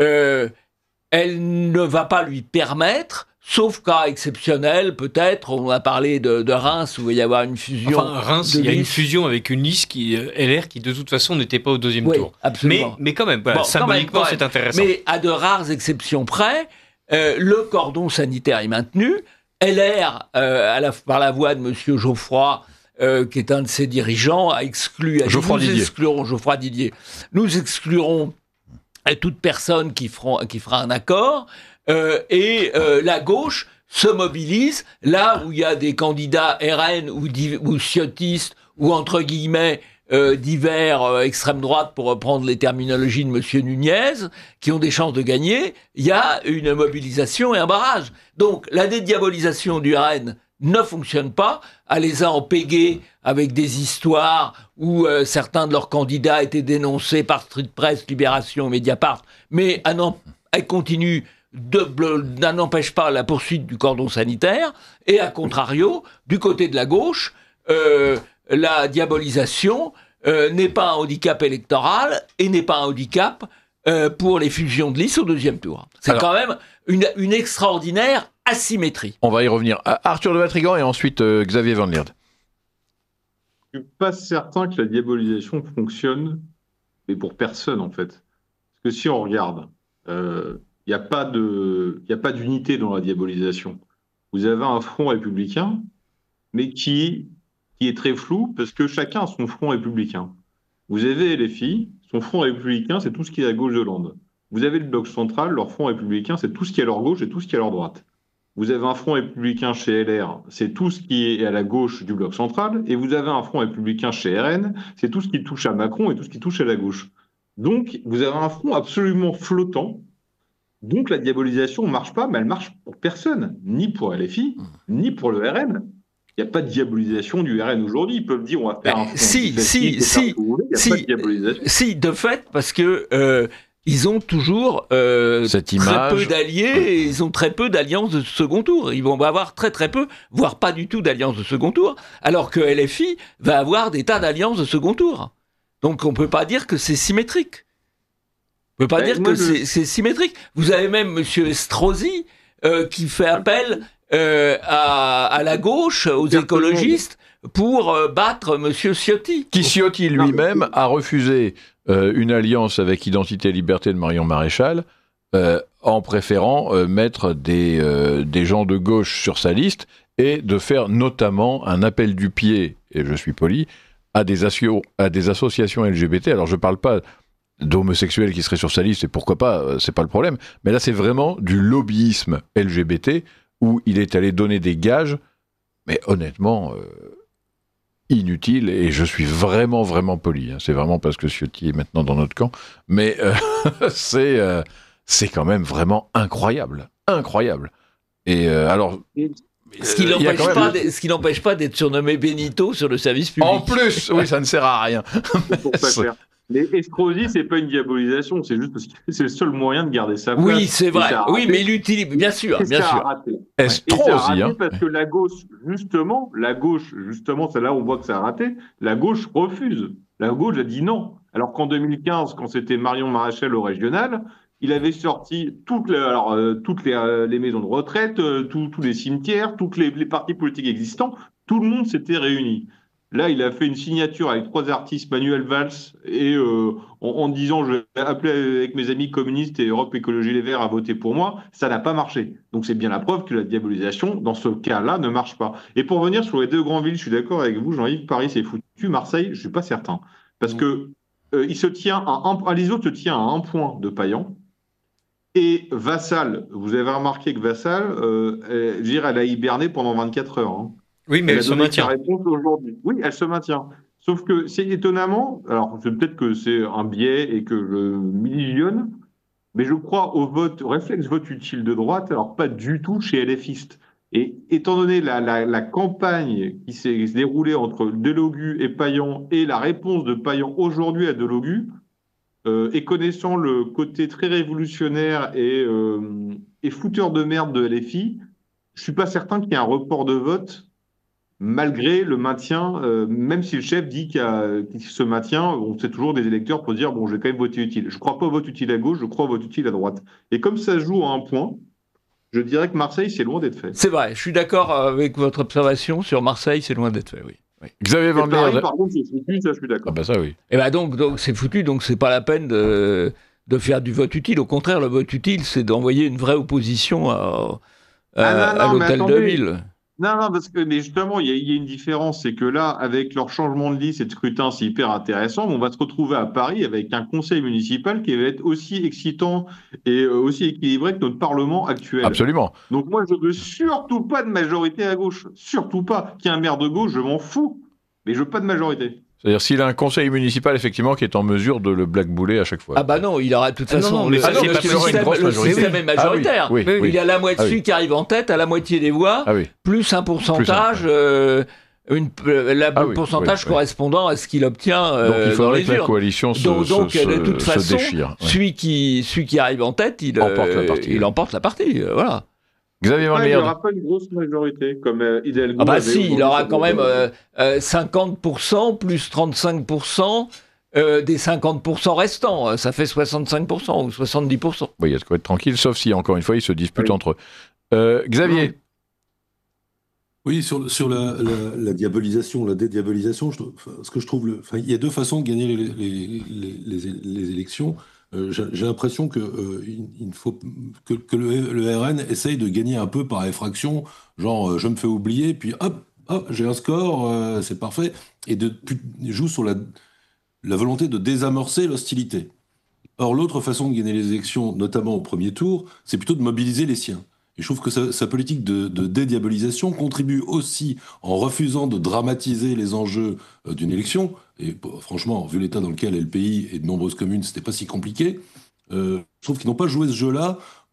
elle ne va pas lui permettre, sauf cas exceptionnel, peut-être, on a parlé de Reims, où il va y avoir une fusion. Enfin, Reims, il y a une fusion avec une liste LR qui, de toute façon, n'était pas au deuxième tour. Absolument. Mais quand même, voilà, symboliquement, c'est intéressant. Mais à de rares exceptions près, le cordon sanitaire est maintenu. LR, par la voix de M. Geoffroy, qui est un de ses dirigeants, a exclu... Geoffroy Didier. Nous exclurons toute personne qui fera un accord, et la gauche se mobilise là où il y a des candidats RN ou ciotistes, ou entre guillemets divers extrême droite, pour reprendre les terminologies de M. Nunez, qui ont des chances de gagner. Il y a une mobilisation et un barrage. Donc la dédiabolisation du RN ne fonctionne pas, à les a en pégé avec des histoires où certains de leurs candidats étaient dénoncés par Street Press, Libération, Mediapart, mais elle continue, n'empêche pas la poursuite du cordon sanitaire, et à contrario, du côté de la gauche, la diabolisation n'est pas un handicap électoral et n'est pas un handicap pour les fusions de listes au deuxième tour. C'est quand même une extraordinaire asymétrie. On va y revenir. Arthur de Vatrigan et ensuite Xavier Van Lierde. Je ne suis pas certain que la diabolisation fonctionne, mais pour personne en fait. Parce que si on regarde, il n'y a pas d'unité dans la diabolisation. Vous avez un front républicain, mais qui est très flou parce que chacun a son front républicain. Vous avez LFI, son front républicain, c'est tout ce qui est à gauche de Hollande. Vous avez le bloc central, leur front républicain, c'est tout ce qui est à leur gauche et tout ce qui est à leur droite. Vous avez un front républicain chez LR, c'est tout ce qui est à la gauche du bloc central, et vous avez un front républicain chez RN, c'est tout ce qui touche à Macron et tout ce qui touche à la gauche. Donc, vous avez un front absolument flottant, Donc la diabolisation ne marche pas, mais elle marche pour personne, ni pour LFI, ni pour le RN. Il n'y a pas de diabolisation du RN aujourd'hui. Ils peuvent dire on va faire un front si, pas de diabolisation. Si, de fait, parce que ils ont toujours cette image. Très peu d'alliés et ils ont très peu d'alliances de second tour. Ils vont avoir très peu, voire pas du tout d'alliances de second tour, alors que LFI va avoir des tas d'alliances de second tour. Donc on ne peut pas dire que c'est symétrique. On ne peut pas dire que c'est symétrique. Vous avez même M. Estrosi qui fait appel à la gauche, aux écologistes, pour battre M. Ciotti. Qui Ciotti lui-même a refusé une alliance avec Identité et Liberté de Marion Maréchal en préférant mettre des gens de gauche sur sa liste et de faire notamment un appel du pied, et je suis poli, à des associations LGBT. Alors je ne parle pas d'homosexuels qui seraient sur sa liste, et pourquoi pas, c'est pas le problème, mais là c'est vraiment du lobbyisme LGBT où il est allé donner des gages, mais honnêtement inutiles, et je suis vraiment poli, hein. C'est vraiment parce que Ciotti est maintenant dans notre camp, mais c'est quand même vraiment incroyable, et alors... Ce qui n'empêche pas d'être surnommé Benito sur le service public. En plus, oui, ça ne sert à rien. Pour pas faire. Mais Estrosi, c'est pas une diabolisation, c'est juste parce que c'est le seul moyen de garder sa place. Oui, c'est vrai. Oui, mais il utilise, bien sûr. Estrosi, hein. Parce que la gauche, justement, c'est là où on voit que ça a raté. La gauche refuse. La gauche a dit non. Alors qu'en 2015, quand c'était Marion Maréchal au régional, il avait sorti toutes les maisons de retraite, tous les cimetières, tous les partis politiques existants. Tout le monde s'était réuni. Là, il a fait une signature avec 3 artistes, Manuel Valls, et en disant je vais appeler avec mes amis communistes et Europe Écologie Les Verts à voter pour moi. Ça n'a pas marché. Donc c'est bien la preuve que la diabolisation, dans ce cas-là, ne marche pas. Et pour revenir sur les 2 grandes villes, je suis d'accord avec vous, Jean-Yves, Paris c'est foutu, Marseille, je suis pas certain. Parce que il se tient l'ISO se tient à 1 point de Payan. Et Vassal, vous avez remarqué que Vassal, elle a hiberné pendant 24 heures. Hein. Oui, mais elle se maintient. Oui, elle se maintient. Sauf que c'est étonnamment, alors peut-être que c'est un biais et que je m'illusionne, mais je crois au réflexe vote utile de droite, alors pas du tout chez LFistes. Et étant donné la campagne qui s'est déroulée entre Delogu et Payan et la réponse de Payan aujourd'hui à Delogu, et connaissant le côté très révolutionnaire et fouteur de merde de LFI, je suis pas certain qu'il y ait un report de vote malgré le maintien, même si le chef dit qu'il se maintient, on sait toujours des électeurs pour dire bon, je vais quand même voter utile. Je ne crois pas au vote utile à gauche, je crois au vote utile à droite. Et comme ça se joue à 1 point, je dirais que Marseille, c'est loin d'être fait. C'est vrai, je suis d'accord avec votre observation sur Marseille, c'est loin d'être fait, oui. Oui. Xavier Van Der... Par contre, c'est foutu, ça je suis d'accord. Ah bah ça oui. Et bah donc c'est foutu, donc c'est pas la peine de faire du vote utile. Au contraire, le vote utile, c'est d'envoyer une vraie opposition à l'hôtel de ville. Non, parce que mais justement, il y a une différence, c'est que là, avec leur changement de liste et de scrutin, c'est hyper intéressant, mais on va se retrouver à Paris avec un conseil municipal qui va être aussi excitant et aussi équilibré que notre Parlement actuel. Absolument. Donc moi, je ne veux surtout pas de majorité à gauche. Surtout pas. Qu'il y ait un maire de gauche, je m'en fous. Mais je veux pas de majorité. C'est-à-dire s'il a un conseil municipal effectivement qui est en mesure de le blackbouler à chaque fois. Ah bah non, il aura de toute façon le système est majoritaire. Oui. Il y a la moitié qui arrive en tête, à la moitié des voix, plus un pourcentage, pourcentage correspondant à ce qu'il obtient donc il faudrait que la coalition de toute façon, déchire. Celui qui arrive en tête, il emporte la partie. Voilà. Xavier Van Der... Il n'y aura pas une grosse majorité comme Hidalgo. Ah bah si, il aura quand même 50% plus 35% des 50% restants. Ça fait 65% ou 70%. Oui, il y a de quoi être tranquille, sauf si, encore une fois, ils se disputent entre eux. Xavier. Oui, sur la diabolisation, la dédiabolisation, ce que je trouve... il y a 2 façons de gagner les élections. J'ai l'impression il faut que le RN essaye de gagner un peu par effraction, genre je me fais oublier, puis hop, j'ai un score, c'est parfait, et joue sur la volonté de désamorcer l'hostilité. Or, l'autre façon de gagner les élections, notamment au premier tour, c'est plutôt de mobiliser les siens. Et je trouve que sa politique de dédiabolisation contribue aussi en refusant de dramatiser les enjeux d'une élection. Et franchement, vu l'état dans lequel est le pays et de nombreuses communes, c'était pas si compliqué. Je trouve qu'ils n'ont pas joué ce jeu-là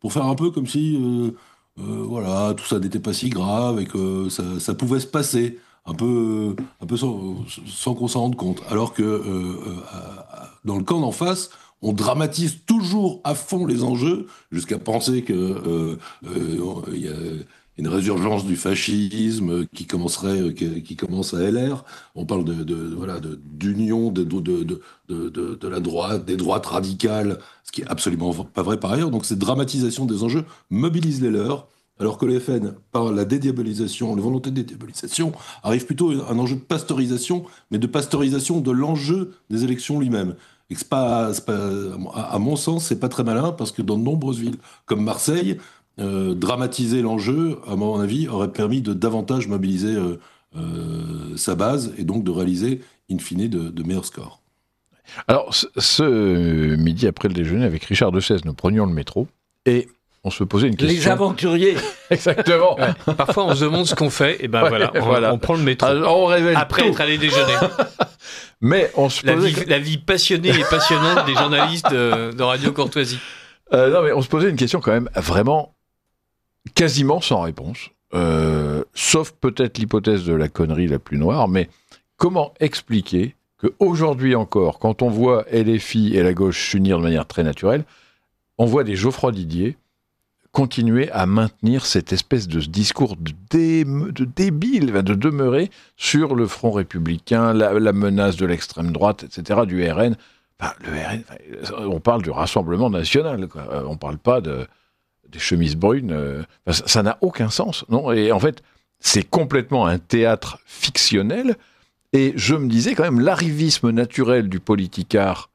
pour faire un peu comme si voilà, tout ça n'était pas si grave et que ça pouvait se passer un peu sans qu'on s'en rende compte. Alors que dans le camp d'en face, on dramatise toujours à fond les enjeux jusqu'à penser que il y a une résurgence du fascisme qui commence à LR. On parle d'union de la droite, des droites radicales, ce qui est absolument pas vrai par ailleurs. Donc cette dramatisation des enjeux mobilise les leurs, alors que le FN, par la dédiabolisation, la volonté de dédiabolisation, arrive plutôt à un enjeu de pasteurisation, mais de pasteurisation de l'enjeu des élections lui-même. Et à mon sens, c'est pas très malin, parce que dans de nombreuses villes comme Marseille, dramatiser l'enjeu, à mon avis, aurait permis de davantage mobiliser sa base et donc de réaliser, in fine, de meilleurs scores. Alors, ce midi après le déjeuner, avec Richard de Sèze, nous prenions le métro et on se posait une question. Les aventuriers. Exactement. Ouais. Parfois, on se demande ce qu'on fait, et ben on prend le métro. Alors, on révèle après tout. être allé déjeuner. Mais on se posait... la vie passionnée et passionnante des journalistes de Radio Courtoisie. Non, mais on se posait une question quand même vraiment quasiment sans réponse, sauf peut-être l'hypothèse de la connerie la plus noire, mais comment expliquer qu'aujourd'hui encore, quand on voit LFI et la gauche s'unir de manière très naturelle, on voit des Geoffroy Didier continuer à maintenir cette espèce de discours de débile, de demeurer sur le front républicain, la menace de l'extrême droite, etc., du RN. Enfin, le RN, on parle du Rassemblement national, quoi. On ne parle pas des chemises brunes. Ça n'a aucun sens, non ? Et en fait, c'est complètement un théâtre fictionnel. Et je me disais quand même, l'arrivisme naturel du politicard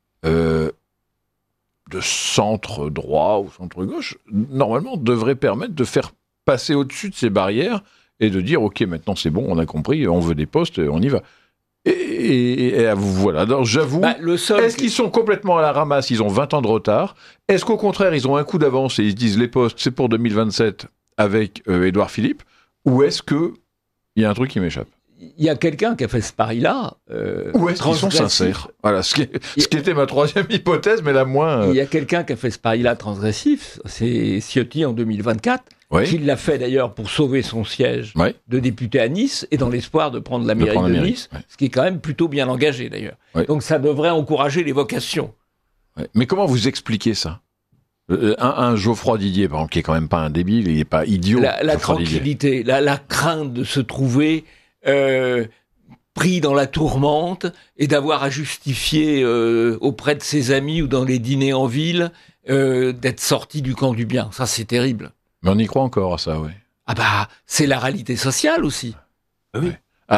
de centre droit ou centre gauche, normalement, devrait permettre de faire passer au-dessus de ces barrières et de dire, OK, maintenant c'est bon, on a compris, on veut des postes, on y va. Et voilà, alors j'avoue, est-ce qu'ils sont complètement à la ramasse, ils ont 20 ans de retard ? Est-ce qu'au contraire, ils ont un coup d'avance et ils se disent, les postes, c'est pour 2027 avec Édouard Philippe ? Ou est-ce qu'il y a un truc qui m'échappe ? Il y a quelqu'un qui a fait ce pari-là. Ou est-ce qu'ils sont sincères ? Voilà, ce qui était ma troisième hypothèse, mais la moins... Il y a quelqu'un qui a fait ce pari-là transgressif, c'est Ciotti en 2024, qui l'a fait d'ailleurs pour sauver son siège de député à Nice, et dans l'espoir de prendre la mairie de Nice, ce qui est quand même plutôt bien engagé d'ailleurs. Donc ça devrait encourager les vocations. Mais comment vous expliquez ça ? Un Geoffroy Didier, par exemple, qui est quand même pas un débile, il n'est pas idiot. La tranquillité, la crainte de se trouver... pris dans la tourmente et d'avoir à justifier auprès de ses amis ou dans les dîners en ville d'être sorti du camp du bien. Ça, c'est terrible. Mais on y croit encore à ça, oui. Ah bah, c'est la réalité sociale aussi. Oui.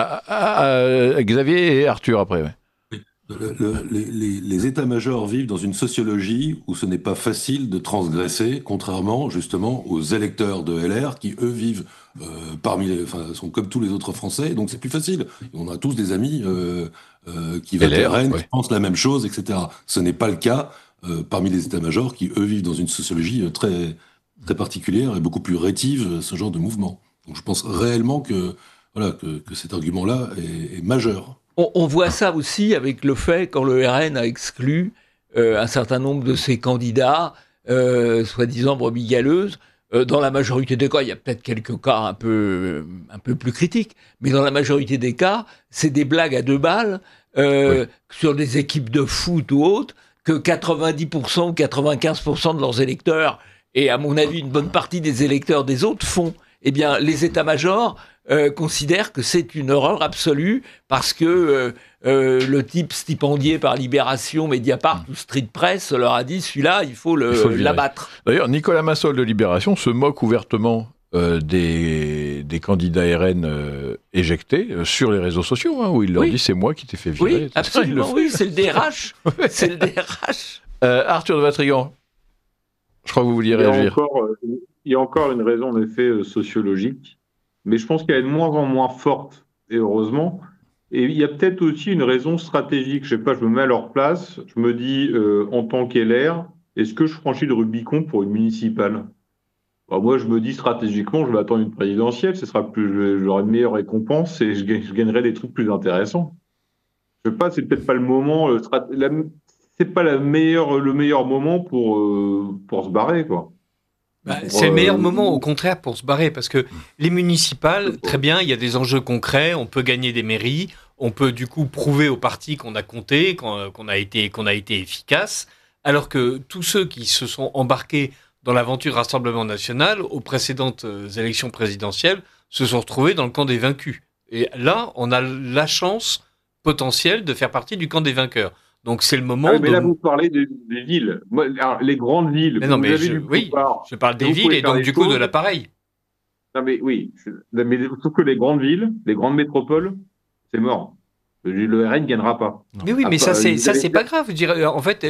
Xavier et Arthur après, oui. Les états-majors vivent dans une sociologie où ce n'est pas facile de transgresser, contrairement justement aux électeurs de LR qui, eux, vivent sont comme tous les autres Français, donc c'est plus facile. On a tous des amis qui votent RN, qui pensent la même chose, etc. Ce n'est pas le cas parmi les états-majors qui, eux, vivent dans une sociologie très, très particulière et beaucoup plus rétive, ce genre de mouvement. Donc je pense réellement que cet argument-là est majeur. On voit ça aussi avec le fait quand le RN a exclu un certain nombre de ses candidats, soi-disant brebis galeuses. Dans la majorité des cas, il y a peut-être quelques cas un peu plus critiques, mais dans la majorité des cas, c'est des blagues à 2 balles sur des équipes de foot ou autres que 90% ou 95% de leurs électeurs, et à mon avis une bonne partie des électeurs des autres font. Eh bien, les états-majors considèrent que c'est une horreur absolue parce que le type stipendié par Libération, Mediapart ou Street Press leur a dit celui-là, il faut l'abattre. D'ailleurs, Nicolas Massol de Libération se moque ouvertement des candidats RN éjectés sur les réseaux sociaux, où il leur dit c'est moi qui t'ai fait virer. Oui, absolument, c'est le DRH. C'est le DRH. Arthur de Vatrigan, je crois que vous vouliez réagir. Il y a encore une raison, en effet, sociologique, mais je pense qu'elle est de moins en moins forte, et heureusement. Et il y a peut-être aussi une raison stratégique. Je sais pas, je me mets à leur place, je me dis, en tant qu'LR, est-ce que je franchis le Rubicon pour une municipale ? Moi, je me dis stratégiquement, je vais attendre une présidentielle, j'aurai une meilleure récompense et je gagnerai des trucs plus intéressants. Je sais pas, c'est peut-être pas le moment, c'est pas le meilleur moment pour se barrer, quoi. C'est le meilleur moment, au contraire, pour se barrer, parce que les municipales, très bien, il y a des enjeux concrets, on peut gagner des mairies, on peut du coup prouver au parti qu'on a compté, qu'on a été efficace, alors que tous ceux qui se sont embarqués dans l'aventure Rassemblement National aux précédentes élections présidentielles se sont retrouvés dans le camp des vaincus. Et là, on a la chance potentielle de faire partie du camp des vainqueurs. Donc c'est le moment. Mais là, vous parlez des villes. Alors, les grandes villes. Mais non, mais je parle des villes et donc du coup de l'appareil. Non, mais oui. Mais sauf que les grandes villes, les grandes métropoles, c'est mort. Le RN ne gagnera pas. Mais oui, mais ça c'est pas grave. Je dirais, en fait,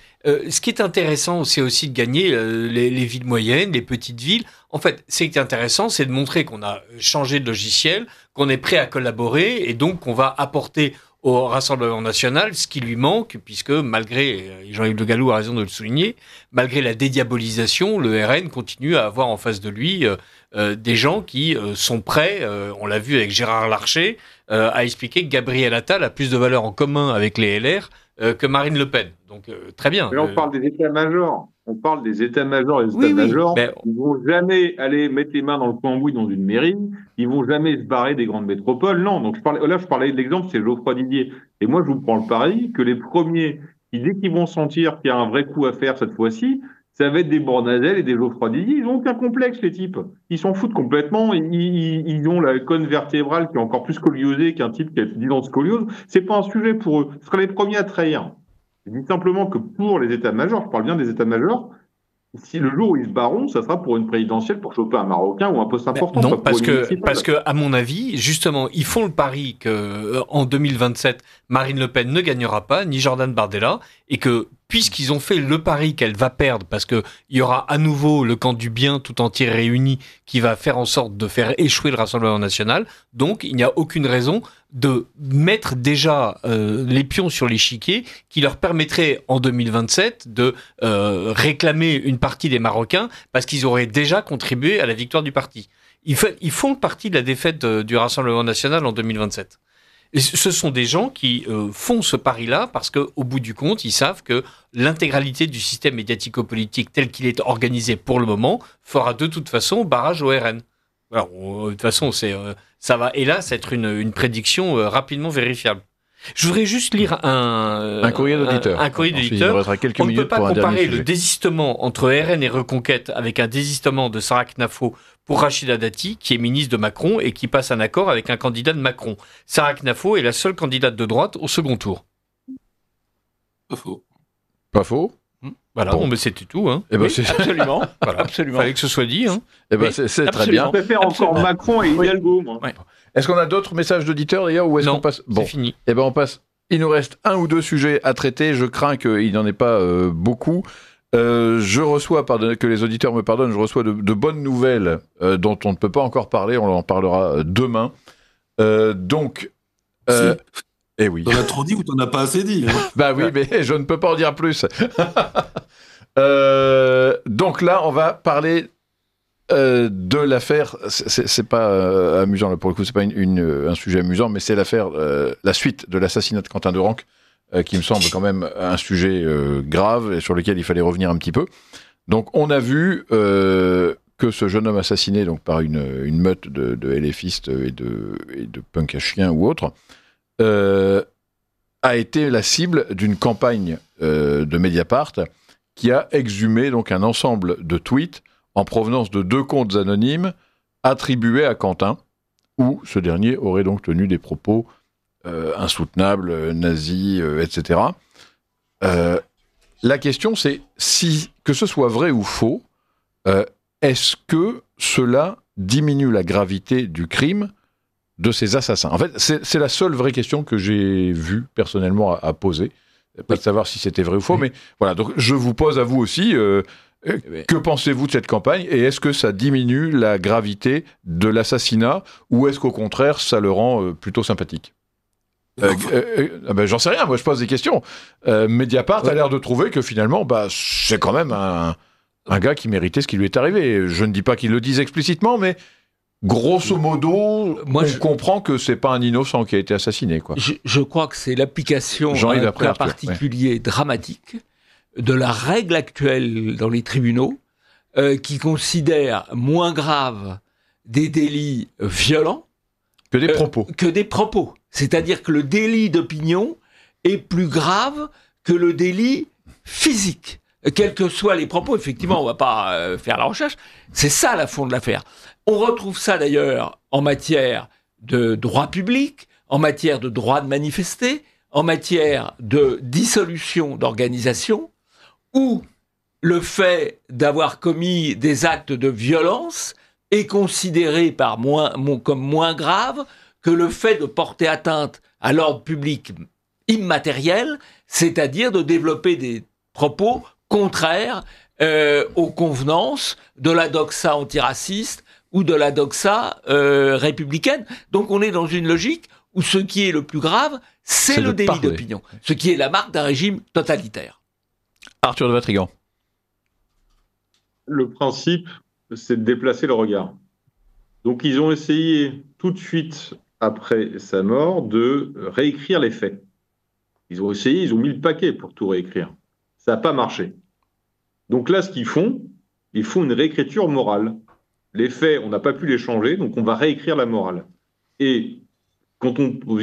ce qui est intéressant, c'est aussi de gagner les villes moyennes, les petites villes. En fait, ce qui est intéressant, c'est de montrer qu'on a changé de logiciel, qu'on est prêt à collaborer et donc qu'on va apporter au Rassemblement National ce qui lui manque, puisque malgré, Jean-Yves Le Gallou a raison de le souligner, malgré la dédiabolisation, le RN continue à avoir en face de lui des gens qui sont prêts, on l'a vu avec Gérard Larcher, à expliquer que Gabriel Attal a plus de valeur en commun avec les LR que Marine Le Pen. Donc très bien. Mais on parle des états-majors. On parle des états-majors. Les états-majors, ils vont jamais aller mettre les mains dans le cambouis dans une mairie. Ils vont jamais se barrer des grandes métropoles. Non. Donc je parlais de l'exemple, c'est Geoffroy Didier. Et moi, je vous prends le pari que les premiers, dès qu'ils vont sentir qu'il y a un vrai coup à faire cette fois-ci, ça va être des Bournazel et des Geoffroy Didier. Ils n'ont aucun complexe, les types. Ils s'en foutent complètement. Ils ont la colonne vertébrale qui est encore plus scoliosée qu'un type qui a 10 ans de scoliose. C'est pas un sujet pour eux. Ce seraient les premiers à trahir. Je dis simplement que pour les états-majors, je parle bien des états-majors, si le jour où ils se barront, ça sera pour une présidentielle pour choper un Marocain ou un poste important. Non, parce que, à mon avis, justement, ils font le pari que en 2027, Marine Le Pen ne gagnera pas, ni Jordan Bardella, et que puisqu'ils ont fait le pari qu'elle va perdre, parce que il y aura à nouveau le camp du bien tout entier réuni qui va faire en sorte de faire échouer le Rassemblement National, donc il n'y a aucune raison de mettre déjà les pions sur l'échiquier qui leur permettrait en 2027 de réclamer une partie des Marocains parce qu'ils auraient déjà contribué à la victoire du parti. Ils font partie de la défaite du Rassemblement National en 2027. Et ce sont des gens qui font ce pari-là parce qu'au bout du compte, ils savent que l'intégralité du système médiatico-politique tel qu'il est organisé pour le moment fera de toute façon barrage au RN. Alors, de toute façon, ça va, hélas, être une prédiction rapidement vérifiable. Je voudrais juste lire un courrier d'auditeur. Un courrier d'auditeur. On ne peut pas comparer le désistement entre RN et Reconquête avec un désistement de Sarah Knafo pour Rachida Dati, qui est ministre de Macron et qui passe un accord avec un candidat de Macron. Sarah Knafo est la seule candidate de droite au second tour. Pas faux. Pas faux. Voilà, bon. Mais c'était tout. Hein. Oui, absolument. Voilà. Absolument. Fallait que ce soit dit. Hein. C'est très bien. Je préfère encore Macron et Hidalgo, moi. Ouais. Est-ce qu'on a d'autres messages d'auditeurs d'ailleurs ou est-ce qu'on passe ? Bon, c'est fini. On passe. Il nous reste 1 ou 2 sujets à traiter. Je crains qu'il n'y en ait pas beaucoup. Je reçois, que les auditeurs me pardonnent, je reçois de bonnes nouvelles dont on ne peut pas encore parler. On en parlera demain. Eh oui. T'en as trop dit ou t'en as pas assez dit, hein. Bah oui, mais je ne peux pas en dire plus. Donc là, on va parler de l'affaire. C'est pas amusant là, pour le coup, c'est pas un sujet amusant, mais c'est l'affaire, la suite de l'assassinat de Quentin Derenque, qui me semble quand même un sujet grave et sur lequel il fallait revenir un petit peu. Donc on a vu que ce jeune homme assassiné donc par une meute de LFistes et de punk à chiens ou autres a été la cible d'une campagne de Mediapart qui a exhumé donc un ensemble de tweets en provenance de 2 comptes anonymes attribués à Quentin, où ce dernier aurait donc tenu des propos insoutenables, nazis, etc. La question c'est que ce soit vrai ou faux, est-ce que cela diminue la gravité du crime de ces assassins? En fait, c'est la seule vraie question que j'ai vue personnellement à poser. Pas de savoir si c'était vrai ou faux, mais voilà. Donc, je vous pose à vous aussi, que pensez-vous de cette campagne et est-ce que ça diminue la gravité de l'assassinat ou est-ce qu'au contraire, ça le rend plutôt sympathique? J'en sais rien, moi je pose des questions. Mediapart a l'air de trouver que finalement, c'est quand même un gars qui méritait ce qui lui est arrivé. Je ne dis pas qu'il le dise explicitement, mais grosso modo, on comprend que c'est pas un innocent qui a été assassiné, quoi. Je crois que c'est l'application d'un cas particulier dramatique de la règle actuelle dans les tribunaux qui considère moins grave des délits violents que des propos. C'est-à-dire que le délit d'opinion est plus grave que le délit physique. Quels que soient les propos, effectivement, on ne va pas faire la recherche. C'est ça la fond de l'affaire. On retrouve ça d'ailleurs en matière de droit public, en matière de droit de manifester, en matière de dissolution d'organisation, où le fait d'avoir commis des actes de violence est considéré comme moins grave que le fait de porter atteinte à l'ordre public immatériel, c'est-à-dire de développer des propos contraires aux convenances de la doxa antiraciste ou de la doxa républicaine. Donc on est dans une logique où ce qui est le plus grave, c'est le délit d'opinion, ce qui est la marque d'un régime totalitaire. Arthur de Vatrigan. Le principe, c'est de déplacer le regard. Donc ils ont essayé tout de suite après sa mort de réécrire les faits. Ils ont mis le paquet pour tout réécrire. Ça n'a pas marché. Donc là, ce qu'ils font une réécriture morale. Les faits, on n'a pas pu les changer, donc on va réécrire la morale. Et quand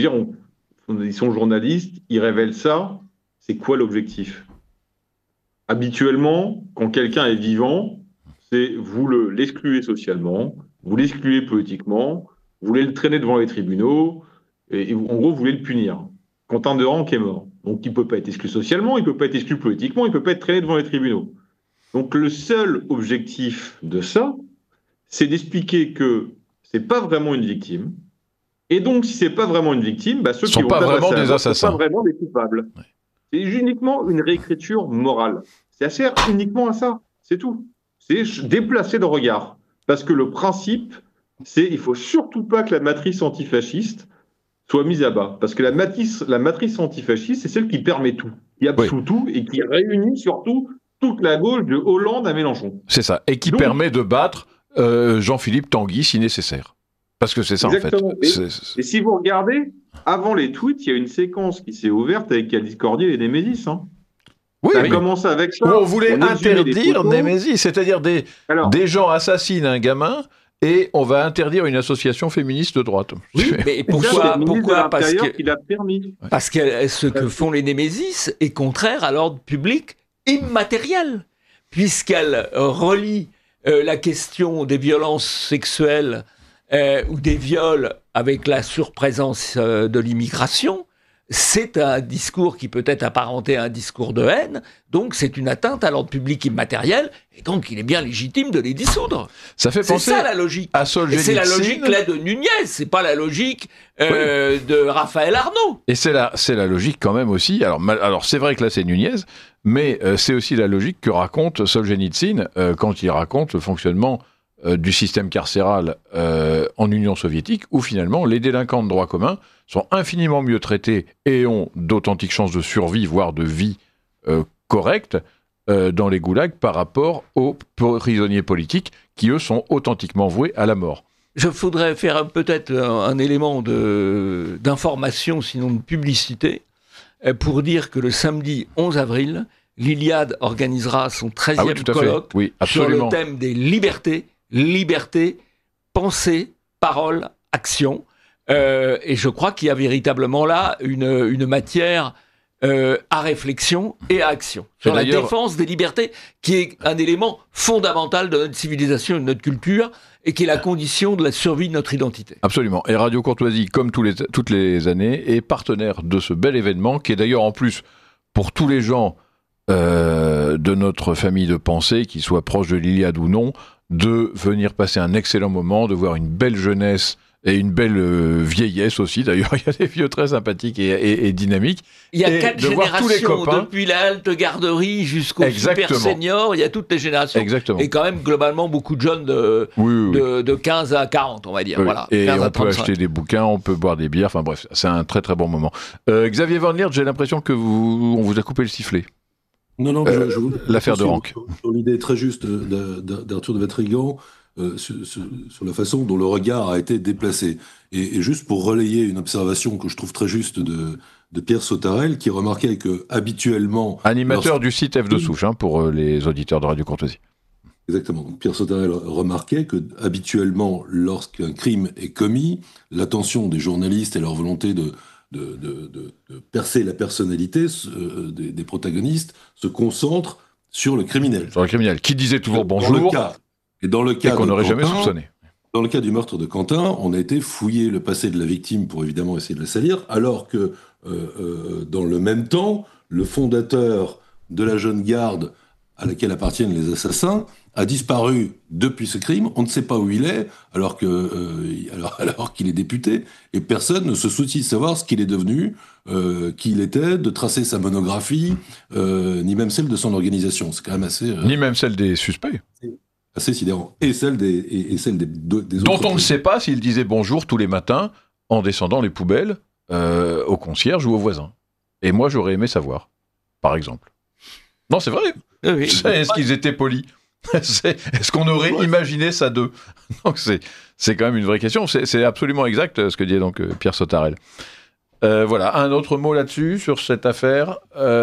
ils sont journalistes, ils révèlent ça, c'est quoi l'objectif ? Habituellement, quand quelqu'un est vivant, c'est vous l'excluez socialement, vous l'excluez politiquement, vous voulez le traîner devant les tribunaux, et en gros, vous voulez le punir. Quentin Derenque est mort. Donc il ne peut pas être exclu socialement, il ne peut pas être exclu politiquement, il ne peut pas être traîné devant les tribunaux. Donc le seul objectif de ça, c'est d'expliquer que ce n'est pas vraiment une victime. Et donc, si ce n'est pas vraiment une victime, ceux qui sont pas vraiment des assassins. Ne sont pas vraiment des coupables. Ouais. C'est uniquement une réécriture morale. Ça sert uniquement à ça. C'est tout. C'est déplacer le regard. Parce que le principe, c'est il ne faut surtout pas que la matrice antifasciste soit mise à bas. Parce que la matrice antifasciste, c'est celle qui permet tout, qui absout tout et qui réunit surtout toute la gauche de Hollande à Mélenchon. C'est ça. Et qui permet de battre Jean-Philippe Tanguy si nécessaire. Parce que c'est ça, exactement. En fait. Et si vous regardez, avant les tweets, il y a une séquence qui s'est ouverte avec Cadiz Cordier et Némésis. Oui, ça a commencé avec ça. On voulait interdire Némésis, c'est-à-dire des gens assassinent un gamin et on va interdire une association féministe de droite. Oui, mais pourquoi Parce qu'il a permis. Parce que ce que font les Némésis est contraire à l'ordre public immatériel, puisqu'elle relie la question des violences sexuelles ou des viols avec la surprésence de l'immigration. C'est un discours qui peut être apparenté à un discours de haine, donc c'est une atteinte à l'ordre public immatériel, et donc il est bien légitime de les dissoudre. Ça fait penser ça la logique. À Solzhenitsyn. C'est la logique là de Nunez, c'est pas la logique de Raphaël Arnaud. Et c'est la logique quand même aussi. Alors c'est vrai que là c'est Nunez, mais c'est aussi la logique que raconte Solzhenitsyn quand il raconte le fonctionnement du système carcéral en Union soviétique, où finalement les délinquants de droit commun sont infiniment mieux traités et ont d'authentiques chances de survie, voire de vie correcte dans les goulags par rapport aux prisonniers politiques qui, eux, sont authentiquement voués à la mort. Je voudrais faire peut-être un élément d'information, sinon de publicité, pour dire que le samedi 11 avril, l'Iliade organisera son 13e colloque sur le thème des libertés. Liberté, pensée, parole, action. Et je crois qu'il y a véritablement là une matière à réflexion et à action. Sur la défense des libertés, qui est un élément fondamental de notre civilisation et de notre culture, et qui est la condition de la survie de notre identité. Absolument. Et Radio Courtoisie, comme toutes les années, est partenaire de ce bel événement, qui est d'ailleurs en plus, pour tous les gens de notre famille de pensée, qu'ils soient proches de l'Iliade ou non, de venir passer un excellent moment, de voir une belle jeunesse et une belle vieillesse aussi. D'ailleurs, il y a des vieux très sympathiques et dynamiques. Il y a 4 générations, depuis la halte garderie jusqu'au super senior, il y a toutes les générations. Exactement. Et quand même, globalement, beaucoup de jeunes de 15 à 40, on va dire. Oui. Voilà, et 15 on peut acheter des bouquins, on peut boire des bières, enfin bref, c'est un très très bon moment. Xavier Van Liert, j'ai l'impression que on vous a coupé le sifflet. Non, l'affaire Derenque. Sur l'idée très juste d'Arthur de Vatrigan, sur la façon dont le regard a été déplacé. Et juste pour relayer une observation que je trouve très juste de Pierre Sautarel, qui remarquait que habituellement... Animateur du site F de Souche, pour les auditeurs de Radio Courtoisie. Exactement. Pierre Sautarel remarquait que habituellement, lorsqu'un crime est commis, l'attention des journalistes et leur volonté de percer la personnalité des protagonistes se concentre sur le criminel. Sur le criminel, qui disait toujours bonjour, dans le cas qu'on n'aurait jamais soupçonné. Dans le cas du meurtre de Quentin, on a été fouiller le passé de la victime pour évidemment essayer de la salir, alors que dans le même temps, le fondateur de la jeune garde à laquelle appartiennent les assassins a disparu depuis ce crime. On ne sait pas où il est, alors qu'il est député, et personne ne se soucie de savoir ce qu'il est devenu, qui il était, de tracer sa monographie, ni même celle de son organisation. C'est quand même assez... Ni même celle des suspects. Assez sidérant. Et celle des autres. Dont on ne sait pas s'il disait bonjour tous les matins en descendant les poubelles au concierge ou au voisin. Et moi, j'aurais aimé savoir, par exemple. Non, c'est vrai. Oui. Est-ce qu'ils étaient polis ? Est-ce qu'on aurait imaginé ça d'eux ? Donc c'est quand même une vraie question. C'est absolument exact ce que dit donc Pierre Sautarel. Voilà, un autre mot là-dessus, sur cette affaire.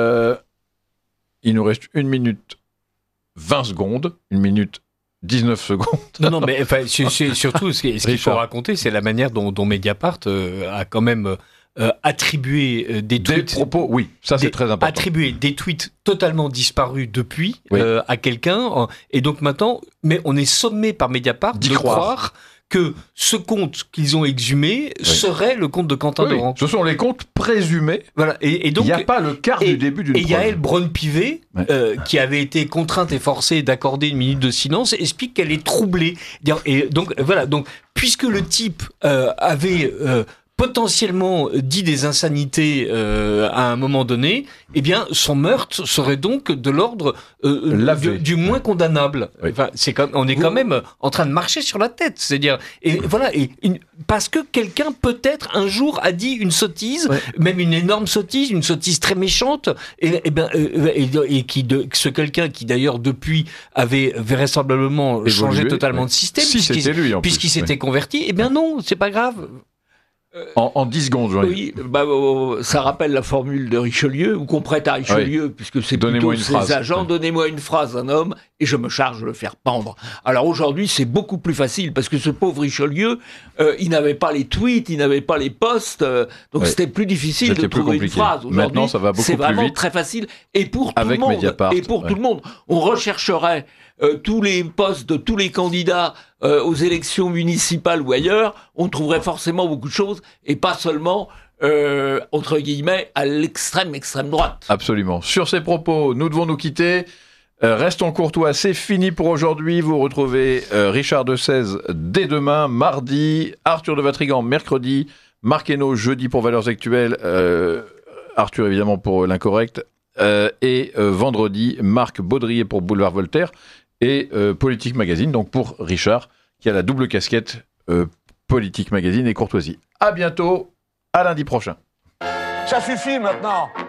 Il nous reste 1 minute 20 secondes, 1 minute 19 secondes. Non, mais enfin, surtout, ce qu'il faut raconter, c'est la manière dont Mediapart a quand même attribué des tweets... Des propos, oui, ça c'est très important. Attribué des tweets totalement disparus depuis à quelqu'un, et donc maintenant, mais on est sommé par Mediapart de croire que ce compte qu'ils ont exhumé serait le compte de Quentin Doran. Ce sont les comptes présumés. Voilà. Et donc, il n'y a pas le quart du début d'une preuve. Et Yael Braun-Pivet, qui avait été contrainte et forcée d'accorder 1 minute de silence, explique qu'elle est troublée. Et donc, voilà. Donc, puisque le type avait potentiellement dit des insanités à un moment donné, eh bien, son meurtre serait donc de l'ordre du moins condamnable. Oui. Enfin, on est quand même en train de marcher sur la tête. C'est-à-dire, et voilà, parce que quelqu'un peut-être un jour a dit une sottise, même une énorme sottise, une sottise très méchante, ce quelqu'un qui d'ailleurs depuis avait vraisemblablement changé totalement de système, puisqu'il s'était converti. Eh bien non, c'est pas grave. En 10 secondes, oui, ça rappelle la formule de Richelieu, ou qu'on prête à Richelieu, puisque c'est plutôt ses agents, donnez-moi une phrase d'un homme, et je me charge de le faire pendre. Alors aujourd'hui, c'est beaucoup plus facile, parce que ce pauvre Richelieu, il n'avait pas les tweets, il n'avait pas les posts, donc c'était plus difficile de trouver une phrase. Aujourd'hui, maintenant, ça va beaucoup plus vite. C'est vraiment très facile, et pour tout le monde. Mediapart, et pour tout le monde, on rechercherait tous les postes de tous les candidats aux élections municipales ou ailleurs, on trouverait forcément beaucoup de choses, et pas seulement, entre guillemets, à l'extrême droite. Absolument. Sur ces propos, nous devons nous quitter. Restons courtois, c'est fini pour aujourd'hui. Vous retrouvez Richard de 16 dès demain, mardi, Arthur de Vatrigan mercredi, Marc Hainaut jeudi pour Valeurs Actuelles, Arthur évidemment pour l'Incorrect, et vendredi, Marc Baudrier pour Boulevard Voltaire, et Politique Magazine, donc pour Richard, qui a la double casquette Politique Magazine et Courtoisie. À bientôt, à lundi prochain. Ça suffit maintenant.